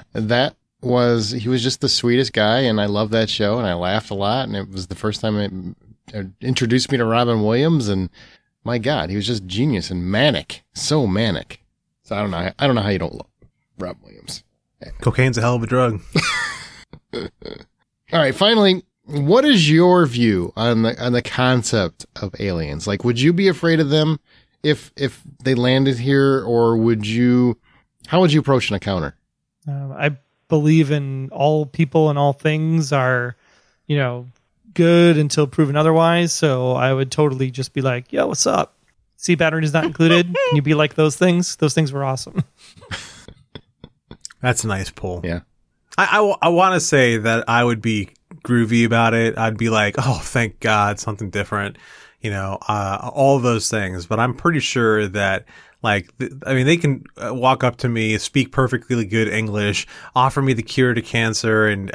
S1: He was just the sweetest guy, and I love that show, and I laughed a lot, and it was the first time it introduced me to Robin Williams, and my God, he was just genius and manic. So manic. So I don't know how you don't love Robin Williams.
S2: Cocaine's a hell of a drug.
S1: All right, finally, what is your view on the concept of aliens? Like, would you be afraid of them if they landed here, or how would you approach an encounter?
S4: I believe in all people and all things are, good until proven otherwise. So I would totally just be like, yo, what's up? C batteries not included. Can you be like those things? Those things were awesome.
S2: That's a nice pull.
S1: Yeah.
S2: I want to say that I would be groovy about it. I'd be like, oh, thank God, something different. All of those things. But I'm pretty sure that, they can walk up to me, speak perfectly good English, offer me the cure to cancer and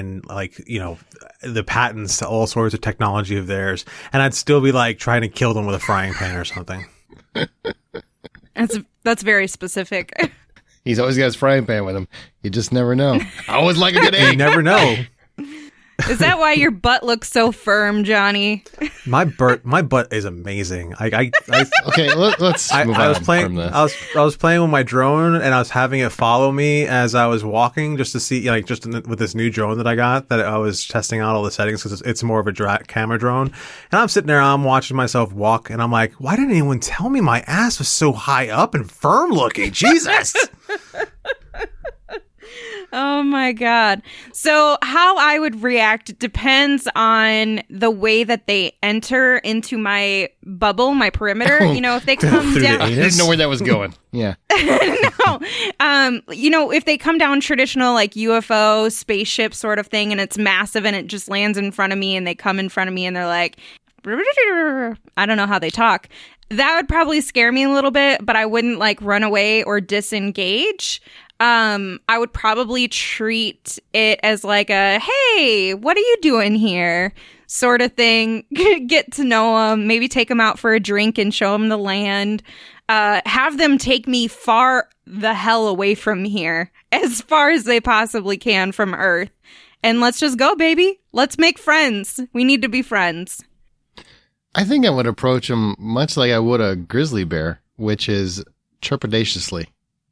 S2: the patents to all sorts of technology of theirs. And I'd still be like trying to kill them with a frying pan or something.
S3: That's very specific.
S1: He's always got his frying pan with him. You just never know. I always like a good egg.
S2: You never know.
S3: Is that why your butt looks so firm, Johnny?
S2: My butt is amazing.
S1: Okay, let's move on from this.
S2: I was playing with my drone and I was having it follow me as I was walking, just to see, with this new drone that I got, that I was testing out all the settings because it's more of a camera drone. And I'm sitting there, I'm watching myself walk, and I'm like, why didn't anyone tell me my ass was so high up and firm looking? Jesus.
S3: Oh my God. So how I would react depends on the way that they enter into my bubble, my perimeter. If they come down.
S1: I didn't know where that was going. Yeah.
S3: No. If they come down traditional like UFO, spaceship sort of thing, and it's massive and it just lands in front of me and they come in front of me and they're like, I don't know how they talk. That would probably scare me a little bit, but I wouldn't run away or disengage. I would probably treat it as hey, what are you doing here? Sort of thing. Get to know them, maybe take them out for a drink and show them the land. Have them take me far the hell away from here, as far as they possibly can from Earth. And let's just go, baby. Let's make friends. We need to be friends.
S1: I think I would approach them much like I would a grizzly bear, which is trepidatiously.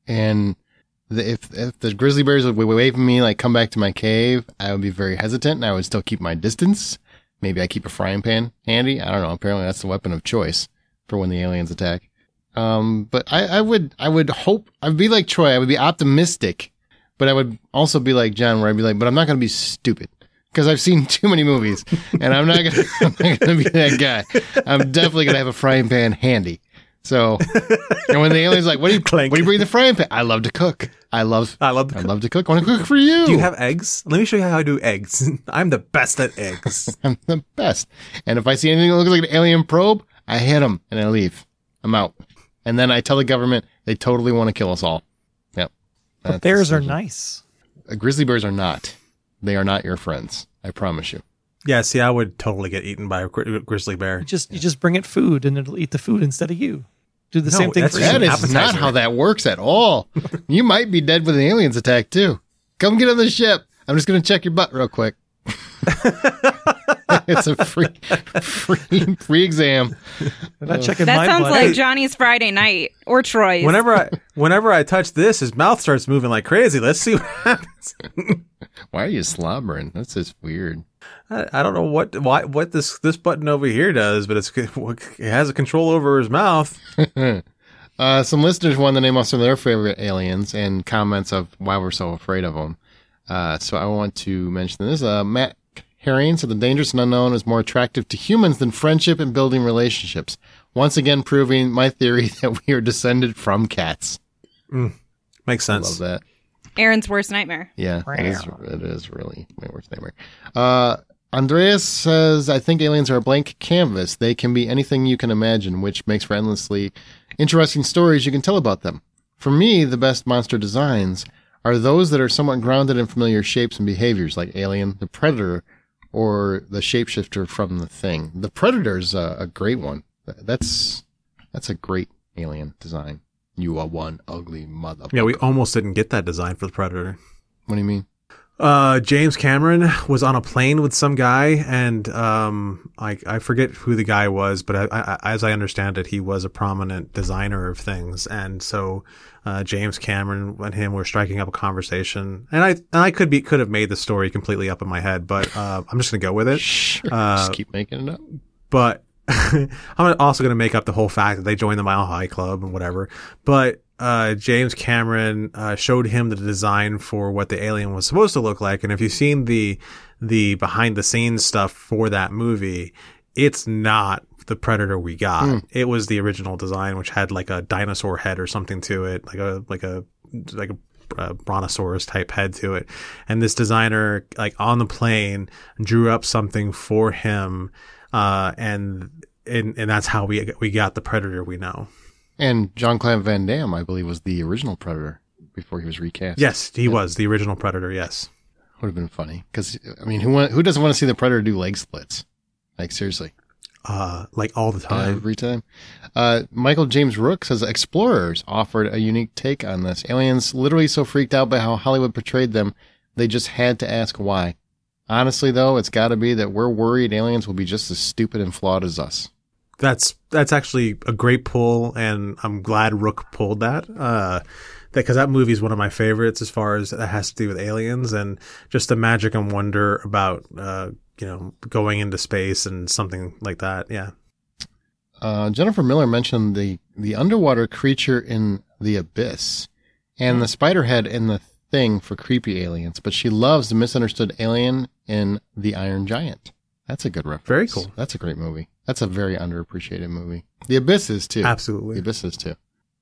S1: And if the grizzly bears would wave at me, like, come back to my cave, I would be very hesitant, and I would still keep my distance. Maybe I keep a frying pan handy. I don't know. Apparently that's the weapon of choice for when the aliens attack. But I would hope, I'd be like Troy. I would be optimistic, but I would also be like John, where I'd be like, but I'm not going to be stupid, because I've seen too many movies, and I'm not going to be that guy. I'm definitely going to have a frying pan handy. So, and when the alien's like, what do you bring the frying pan? I love to cook. I love to cook. I want to cook for you.
S2: Do you have eggs? Let me show you how I do eggs. I'm the best at eggs.
S1: I'm the best. And if I see anything that looks like an alien probe, I hit them and I leave. I'm out. And then I tell the government they totally want to kill us all. Yep.
S4: But bears are nice.
S1: Grizzly bears are not. They are not your friends. I promise you.
S2: Yeah, see, I would totally get eaten by a grizzly bear.
S4: You just bring it food, and it'll eat the food instead of you. Do the same thing for you.
S1: That is not how that works at all. You might be dead when the aliens attack, too. Come get on the ship. I'm just going to check your butt real quick. It's a free exam.
S4: Not checking
S3: that
S4: my
S3: sounds
S4: butt.
S3: like Johnny's Friday night or Troy's.
S2: Whenever I touch this, his mouth starts moving like crazy. Let's see what happens.
S1: Why are you slobbering? That's just weird.
S2: I don't know what this button over here does, but it has a control over his mouth.
S1: Some listeners wanted to name off some of their favorite aliens and comments of why we're so afraid of them. So I want to mention this. Matt Herring said the dangerous and unknown is more attractive to humans than friendship and building relationships. Once again, proving my theory that we are descended from cats.
S2: Makes sense.
S1: I love that.
S3: Aaron's worst nightmare.
S1: Yeah, it is really my worst nightmare. Andreas says, I think aliens are a blank canvas. They can be anything you can imagine, which makes for endlessly interesting stories you can tell about them. For me, the best monster designs are those that are somewhat grounded in familiar shapes and behaviors, like Alien, the Predator, or the shapeshifter from The Thing. The Predator's a great one. That's a great alien design. You are one ugly motherfucker.
S2: Yeah, we almost didn't get that design for the Predator.
S1: What do you mean?
S2: James Cameron was on a plane with some guy, and I forget who the guy was, but as I understand it, he was a prominent designer of things, and so James Cameron and him were striking up a converation, and I could have made the story completely up in my head, but I'm just gonna go with it.
S1: Sure. Just keep making it up.
S2: But I'm also gonna make up the whole fact that they joined the Mile High Club and whatever, but. James Cameron showed him the design for what the alien was supposed to look like, and if you've seen the behind the scenes stuff for that movie, it's not the Predator we got. It was the original design, which had like a dinosaur head or something to it, like a brontosaurus type head to it. And this designer, like on the plane, drew up something for him, and that's how we got the Predator we know.
S1: And Jean-Claude Van Damme, I believe, was the original Predator before he was recast.
S2: Yes, he was the original Predator, yes.
S1: Would have been funny. Because, I mean, who doesn't want to see the Predator do leg splits? Like, seriously.
S2: Like all the time.
S1: Every time. Michael James Rook says, Explorers offered a unique take on this. Aliens literally so freaked out by how Hollywood portrayed them, they just had to ask why. Honestly, though, it's got to be that we're worried aliens will be just as stupid and flawed as us.
S2: That's actually a great pull, and I'm glad Rook pulled that. Because that movie is one of my favorites as far as that has to do with aliens and just the magic and wonder about going into space and something like that. Yeah.
S1: Jennifer Miller mentioned the underwater creature in The Abyss and the spider head in The Thing for creepy aliens, but she loves the misunderstood alien in The Iron Giant. That's a good reference.
S2: Very cool.
S1: That's a great movie. That's a very underappreciated movie. The Abyss is too.
S2: Absolutely.
S1: The Abyss is too.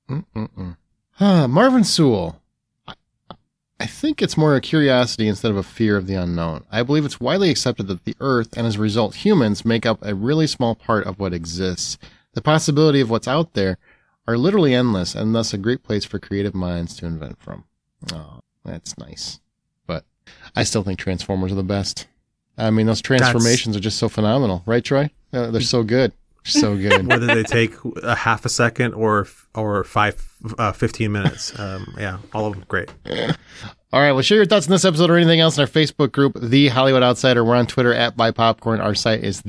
S1: Marvin Sewell. I think it's more a curiosity instead of a fear of the unknown. I believe it's widely accepted that the Earth, and as a result humans, make up a really small part of what exists. The possibility of what's out there are literally endless, and thus a great place for creative minds to invent from. Oh, that's nice. But I still think Transformers are the best. I mean, those transformations are just so phenomenal. Right, Troy? They're so good. So good.
S2: Whether they take a half a second or 15 minutes. Yeah, all of them great.
S1: All right, well, share your thoughts on this episode or anything else in our Facebook group, The Hollywood Outsider. We're on Twitter @BuyPopcorn. Our site is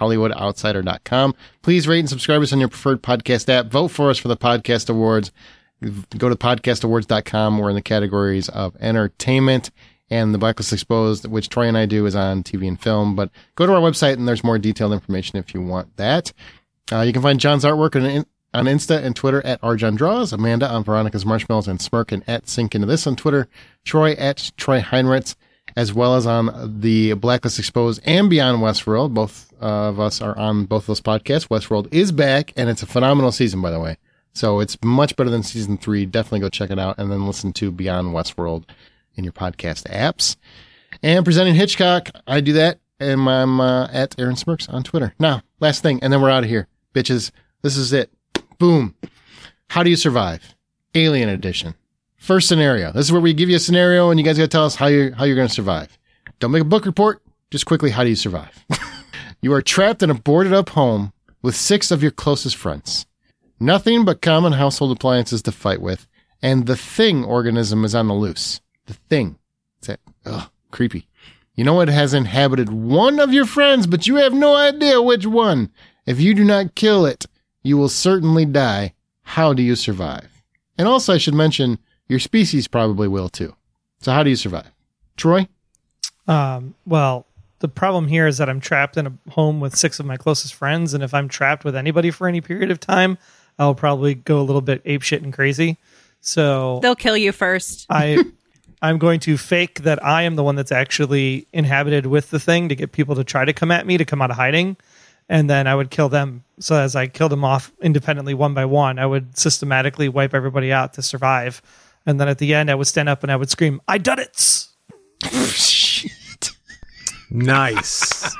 S1: TheHollywoodOutsider.com. Please rate and subscribe us on your preferred podcast app. Vote for us for the podcast awards. go to podcastawards.com. We're in the categories of entertainment, and the Blacklist Exposed, which Troy and I do, is on TV and film. But go to our website, and there's more detailed information if you want that. You can find John's artwork on Insta and Twitter at RJohnDraws, Amanda on Veronica's Marshmallows and Smirk, and at Sync Into This on Twitter, Troy at Troy Heinritz, as well as on the Blacklist Exposed and Beyond Westworld. Both of us are on both those podcasts. Westworld is back, and it's a phenomenal season, by the way. So it's much better than season 3. Definitely go check it out, and then listen to Beyond Westworld in your podcast apps. And presenting Hitchcock, I do that, and I'm at Aaron Smirks on Twitter. Now, last thing, and then we're out of here. Bitches, this is it. Boom. How do you survive? Alien Edition. First scenario. This is where we give you a scenario, and you guys got to tell us how you're going to survive. Don't make a book report. Just quickly, how do you survive? You are trapped in a boarded-up home with 6 of your closest friends. Nothing but common household appliances to fight with, and the Thing organism is on the loose. The Thing. It's that, creepy. You know it has inhabited one of your friends, but you have no idea which one. If you do not kill it, you will certainly die. How do you survive? And also, I should mention, your species probably will too. So how do you survive? Troy?
S4: Well, the problem here is that I'm trapped in a home with 6 of my closest friends, and if I'm trapped with anybody for any period of time, I'll probably go a little bit apeshit and crazy. So
S3: they'll kill you first.
S4: I'm going to fake that I am the one that's actually inhabited with the Thing to get people to try to come at me, to come out of hiding. And then I would kill them. So as I killed them off independently one by one, I would systematically wipe everybody out to survive. And then at the end, I would stand up and I would scream, "I done it!"
S1: Shit.
S2: Nice.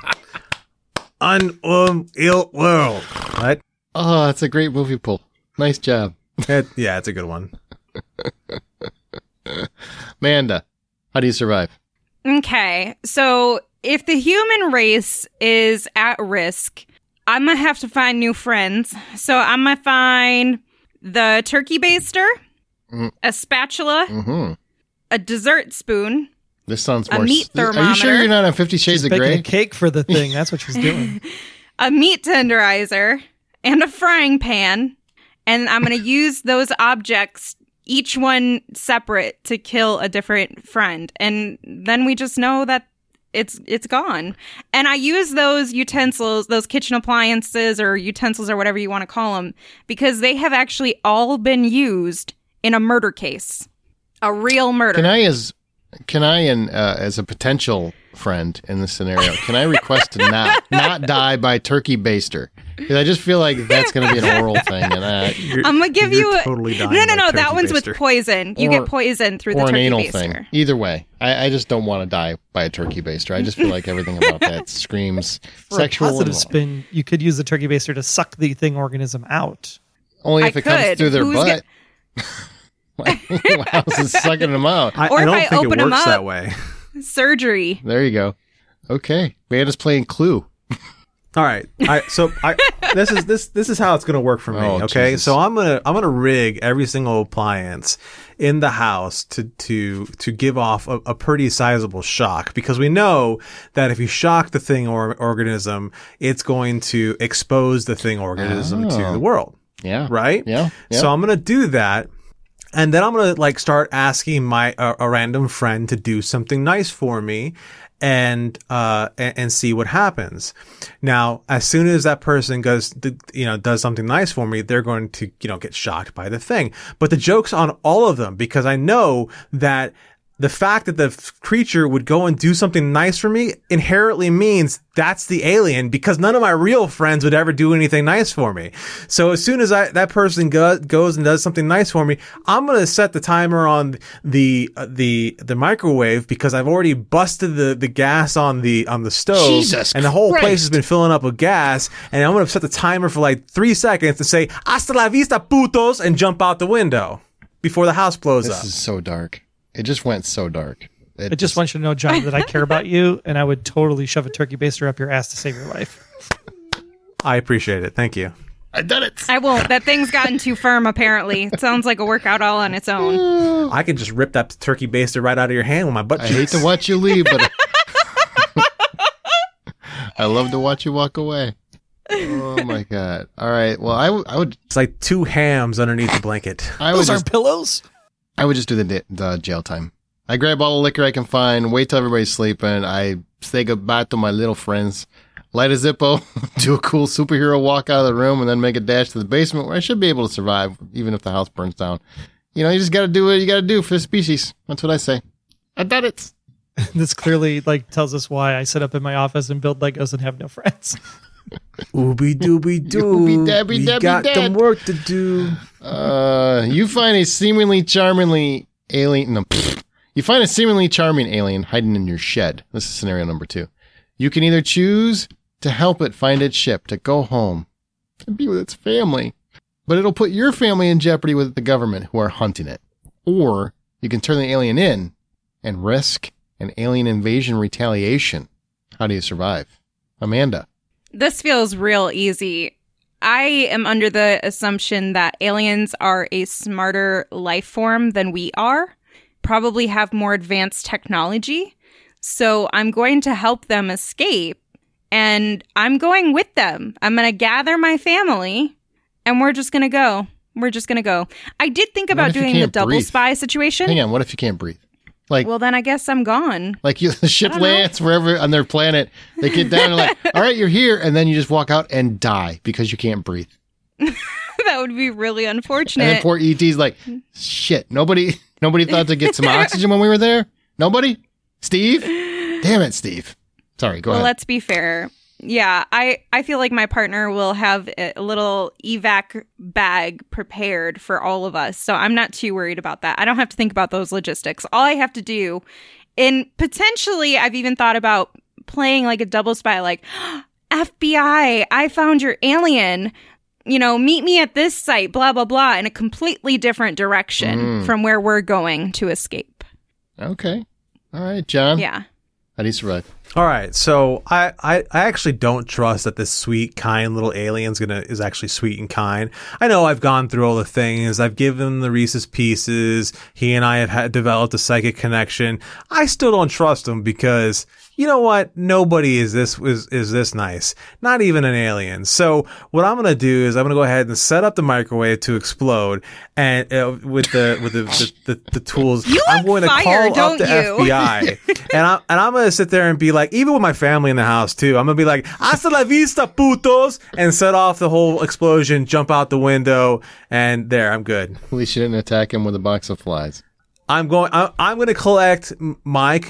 S2: Ill world. What?
S1: Oh, that's a great movie pull. Nice job.
S2: Yeah, it's a good one.
S1: Amanda, how do you survive?
S3: Okay, so if the human race is at risk, I'm going to have to find new friends. So I'm going to find the turkey baster, a spatula, a dessert spoon.
S1: This sounds
S3: a
S1: more...
S3: meat thermometer.
S1: Are you sure you're not on 50 Shades of
S4: Baking
S1: Grey?
S4: a cake for the Thing. That's what she's doing.
S3: A meat tenderizer, and a frying pan. And I'm going to use those objects, each one separate, to kill a different friend. And then we just know that it's gone. And I use those utensils, those kitchen appliances or utensils or whatever you want to call them, because they have actually all been used in a murder case. A real murder.
S1: Can I, as a potential friend in this scenario, can I request to not die by turkey baster? Because I just feel like that's going to be an oral thing, and
S3: I'm gonna give you
S2: totally dying
S3: no.
S2: by
S3: That one's
S2: turkey
S3: with poison. You get poisoned through the
S1: or
S3: turkey
S1: an anal
S3: baster.
S1: thing. Either way, I just don't want to die by a turkey baster. I just feel like everything about that screams
S4: For
S1: sexual.
S4: a positive
S1: and-
S4: spin, you could use the turkey baster to suck the Thing organism out.
S1: Only if
S3: I
S1: it comes
S3: could.
S1: through their
S3: Who's
S1: butt. How is it sucking them out?
S2: I
S3: Or if
S2: don't
S3: I
S2: think
S3: open
S2: it
S3: 'em
S2: works
S3: up.
S2: that way.
S3: Surgery.
S1: There you go. Okay, Amanda's playing Clue.
S2: All right. This is how it's going to work for me.
S1: Oh,
S2: Okay.
S1: Jesus.
S2: So I'm gonna rig every single appliance in the house to give off a pretty sizable shock, because we know that if you shock the Thing organism, it's going to expose the Thing organism to the world.
S1: Yeah.
S2: Right.
S1: Yeah.
S2: So I'm gonna do that. And then I'm going to start asking a random friend to do something nice for me and see what happens. Now, as soon as that person does something nice for me, they're going to, get shocked by the Thing. But the joke's on all of them, because I know that the fact that the creature would go and do something nice for me inherently means that's the alien, because none of my real friends would ever do anything nice for me. So as soon as that person goes and does something nice for me, I'm going to set the timer on the microwave, because I've already busted the gas on the stove.
S1: Jesus
S2: and the whole
S1: Christ.
S2: place has been filling up with gas. And I'm going to set the timer for 3 seconds to say, "Hasta la vista, putos," and jump out the window before the house blows up.
S1: This is so dark. It just went so dark.
S4: I just want you to know, John, that I care about you, and I would totally shove a turkey baster up your ass to save your life.
S2: I appreciate it. Thank you.
S1: I done it.
S3: I won't. That thing's gotten too firm, apparently. It sounds like a workout all on its own.
S2: I can just rip that turkey baster right out of your hand with my butt
S1: I
S2: cheeks.
S1: hate to watch you leave, but I love to watch you walk away. Oh my god! All right. Well, I would.
S2: It's like 2 hams underneath the blanket.
S1: I would
S4: Those
S1: just,
S4: aren't pillows.
S1: I would just do the jail time. I grab all the liquor I can find, wait till everybody's sleeping. I say goodbye to my little friends, light a Zippo, do a cool superhero walk out of the room, and then make a dash to the basement where I should be able to survive, even if the house burns down. You know, you just got to do what you got to do for the species. That's what I say. I done it.
S4: This clearly tells us why I sit up in my office and build Legos and have no friends.
S2: Ooby dooby doo.
S1: Ooby dabby
S2: We
S1: dabby
S2: got
S1: dab.
S2: some work to do.
S1: You find a seemingly charmingly alien. No, you find a seemingly charming alien hiding in your shed. This is scenario number 2. You can either choose to help it find its ship to go home and be with its family, but it'll put your family in jeopardy with the government who are hunting it. Or you can turn the alien in and risk an alien invasion retaliation. How do you survive? Amanda.
S3: This feels real easy. I am under the assumption that aliens are a smarter life form than we are, probably have more advanced technology. So I'm going to help them escape, and I'm going with them. I'm going to gather my family, and we're just going to go. I did think about
S1: if you
S3: doing the
S1: can't
S3: double
S1: breathe?
S3: spy situation.
S1: Hang on. What if you can't breathe? Like,
S3: Well, then I guess I'm gone.
S1: the ship
S3: I don't know.
S1: lands wherever on their planet. They get down and like, all right, you're here. And then you just walk out and die because you can't breathe.
S3: That would be really
S1: And
S3: unfortunate.
S1: then poor ET's like, shit, nobody thought to get some oxygen when we were there? Nobody? Steve? Damn it, Steve. Sorry, go
S3: Well,
S1: ahead.
S3: let's be fair. Yeah, I feel like my partner will have a little evac bag prepared for all of us. So I'm not too worried about that. I don't have to think about those logistics. All I have to do, and potentially I've even thought about playing like a double spy, like, FBI, I found your alien. You know, meet me at this site, blah, blah, blah, in a completely different direction from where we're going to escape.
S1: Okay. All right, John.
S3: Yeah.
S1: How do you survive?
S2: All right, so I actually don't trust that this sweet, kind little alien is actually sweet and kind. I know I've gone through all the things. I've given him the Reese's Pieces. He and I have developed a psychic connection. I still don't trust him because, you know what? Nobody is this nice. Not even an alien. So what I'm gonna do is I'm gonna go ahead and set up the microwave to explode, and with the tools,
S3: You
S2: I'm
S3: like
S2: going to
S3: fire,
S2: call up
S3: don't
S2: the
S3: you?
S2: FBI, and I'm gonna sit there and be like, even with my family in the house too, I'm gonna be like, hasta la vista, putos, and set off the whole explosion, jump out the window, and there, I'm good.
S1: At least you didn't attack him with a box of flies.
S2: I'm going to collect my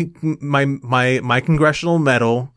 S2: congressional medal,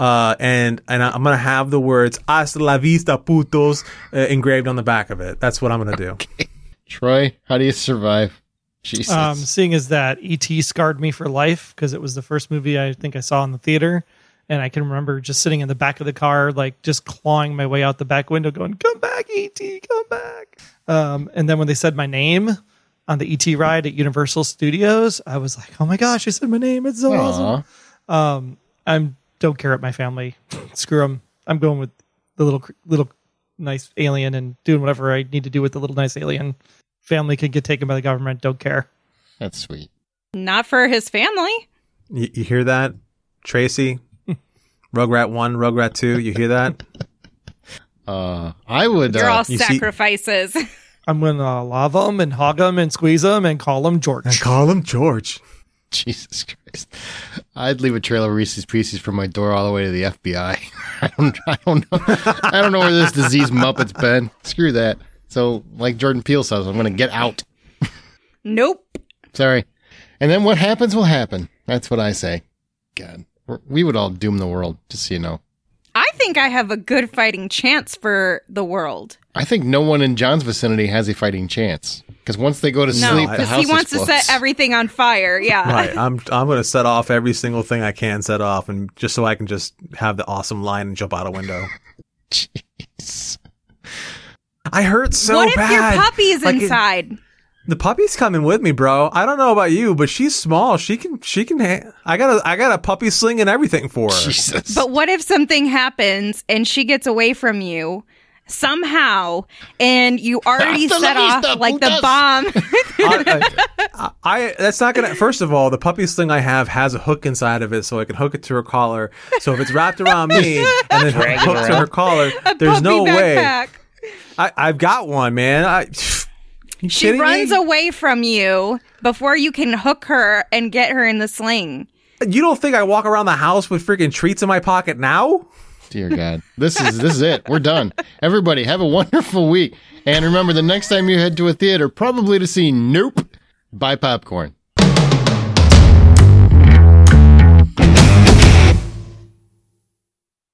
S2: and I'm going to have the words "Hasta la vista, putos" engraved on the back of it. That's what I'm going to do.
S1: Troy, how do you survive? Jesus.
S4: Seeing as that E.T. scarred me for life because it was the first movie I think I saw in the theater. And I can remember just sitting in the back of the car, like just clawing my way out the back window going, "Come back, E.T., come back." And then when they said my name on the E.T. ride at Universal Studios, I was like, oh my gosh, I said my name. It's so awesome. I don't care about my family. Screw them. I'm going with the little nice alien and doing whatever I need to do with the little nice alien. Family can get taken by the government. Don't care.
S1: That's sweet.
S3: Not for his family.
S2: You hear that, Tracy? Rugrat 1, Rugrat 2, you hear that?
S1: I would.
S3: You're all
S2: you see-
S3: sacrifices.
S4: I'm going to love them and hog them and squeeze them and call them George.
S2: And call him George.
S1: Jesus Christ. I'd leave a trail of Reese's Pieces from my door all the way to the FBI. I don't know. I don't know where this disease Muppet's been. Screw that. So, like Jordan Peele says, I'm going to get out.
S3: Nope.
S1: Sorry. And then what happens will happen. That's what I say. God. We would all doom the world, just so you know.
S3: I think I have a good fighting chance for the world.
S1: I think no one in John's vicinity has a fighting chance. Because once they go to
S3: No,
S1: sleep, the
S3: because
S1: house
S3: he wants
S1: explodes.
S3: to set everything on fire. Yeah.
S2: Right. I'm going to set off every single thing I can set off, and just so I can just have the awesome line and jump out a window.
S1: Jeez.
S2: I hurt so
S3: what if
S2: bad.
S3: your puppy's
S2: Like,
S3: inside?
S2: the puppy's coming with me, bro. I don't know about you, but she's small. She can. I got a puppy sling and everything for her.
S1: Jesus.
S3: But what if something happens and she gets away from you? somehow, and you already
S1: Hasta la
S3: set off
S1: vista,
S3: like the
S1: putas.
S3: bomb.
S2: That's not gonna. First of all, the puppy sling I have has a hook inside of it, so I can hook it to her collar. So if it's wrapped around me and then hooked to her collar, there's no way.
S3: Backpack.
S2: I've got one, man. You
S3: She
S2: kidding
S3: runs
S2: me?
S3: away from you before you can hook her and get her in the sling.
S2: You don't think I walk around the house with freaking treats in my pocket now?
S1: Dear God. This is it. We're done. Everybody, have a wonderful week. And remember, the next time you head to a theater, probably to see Nope, buy popcorn.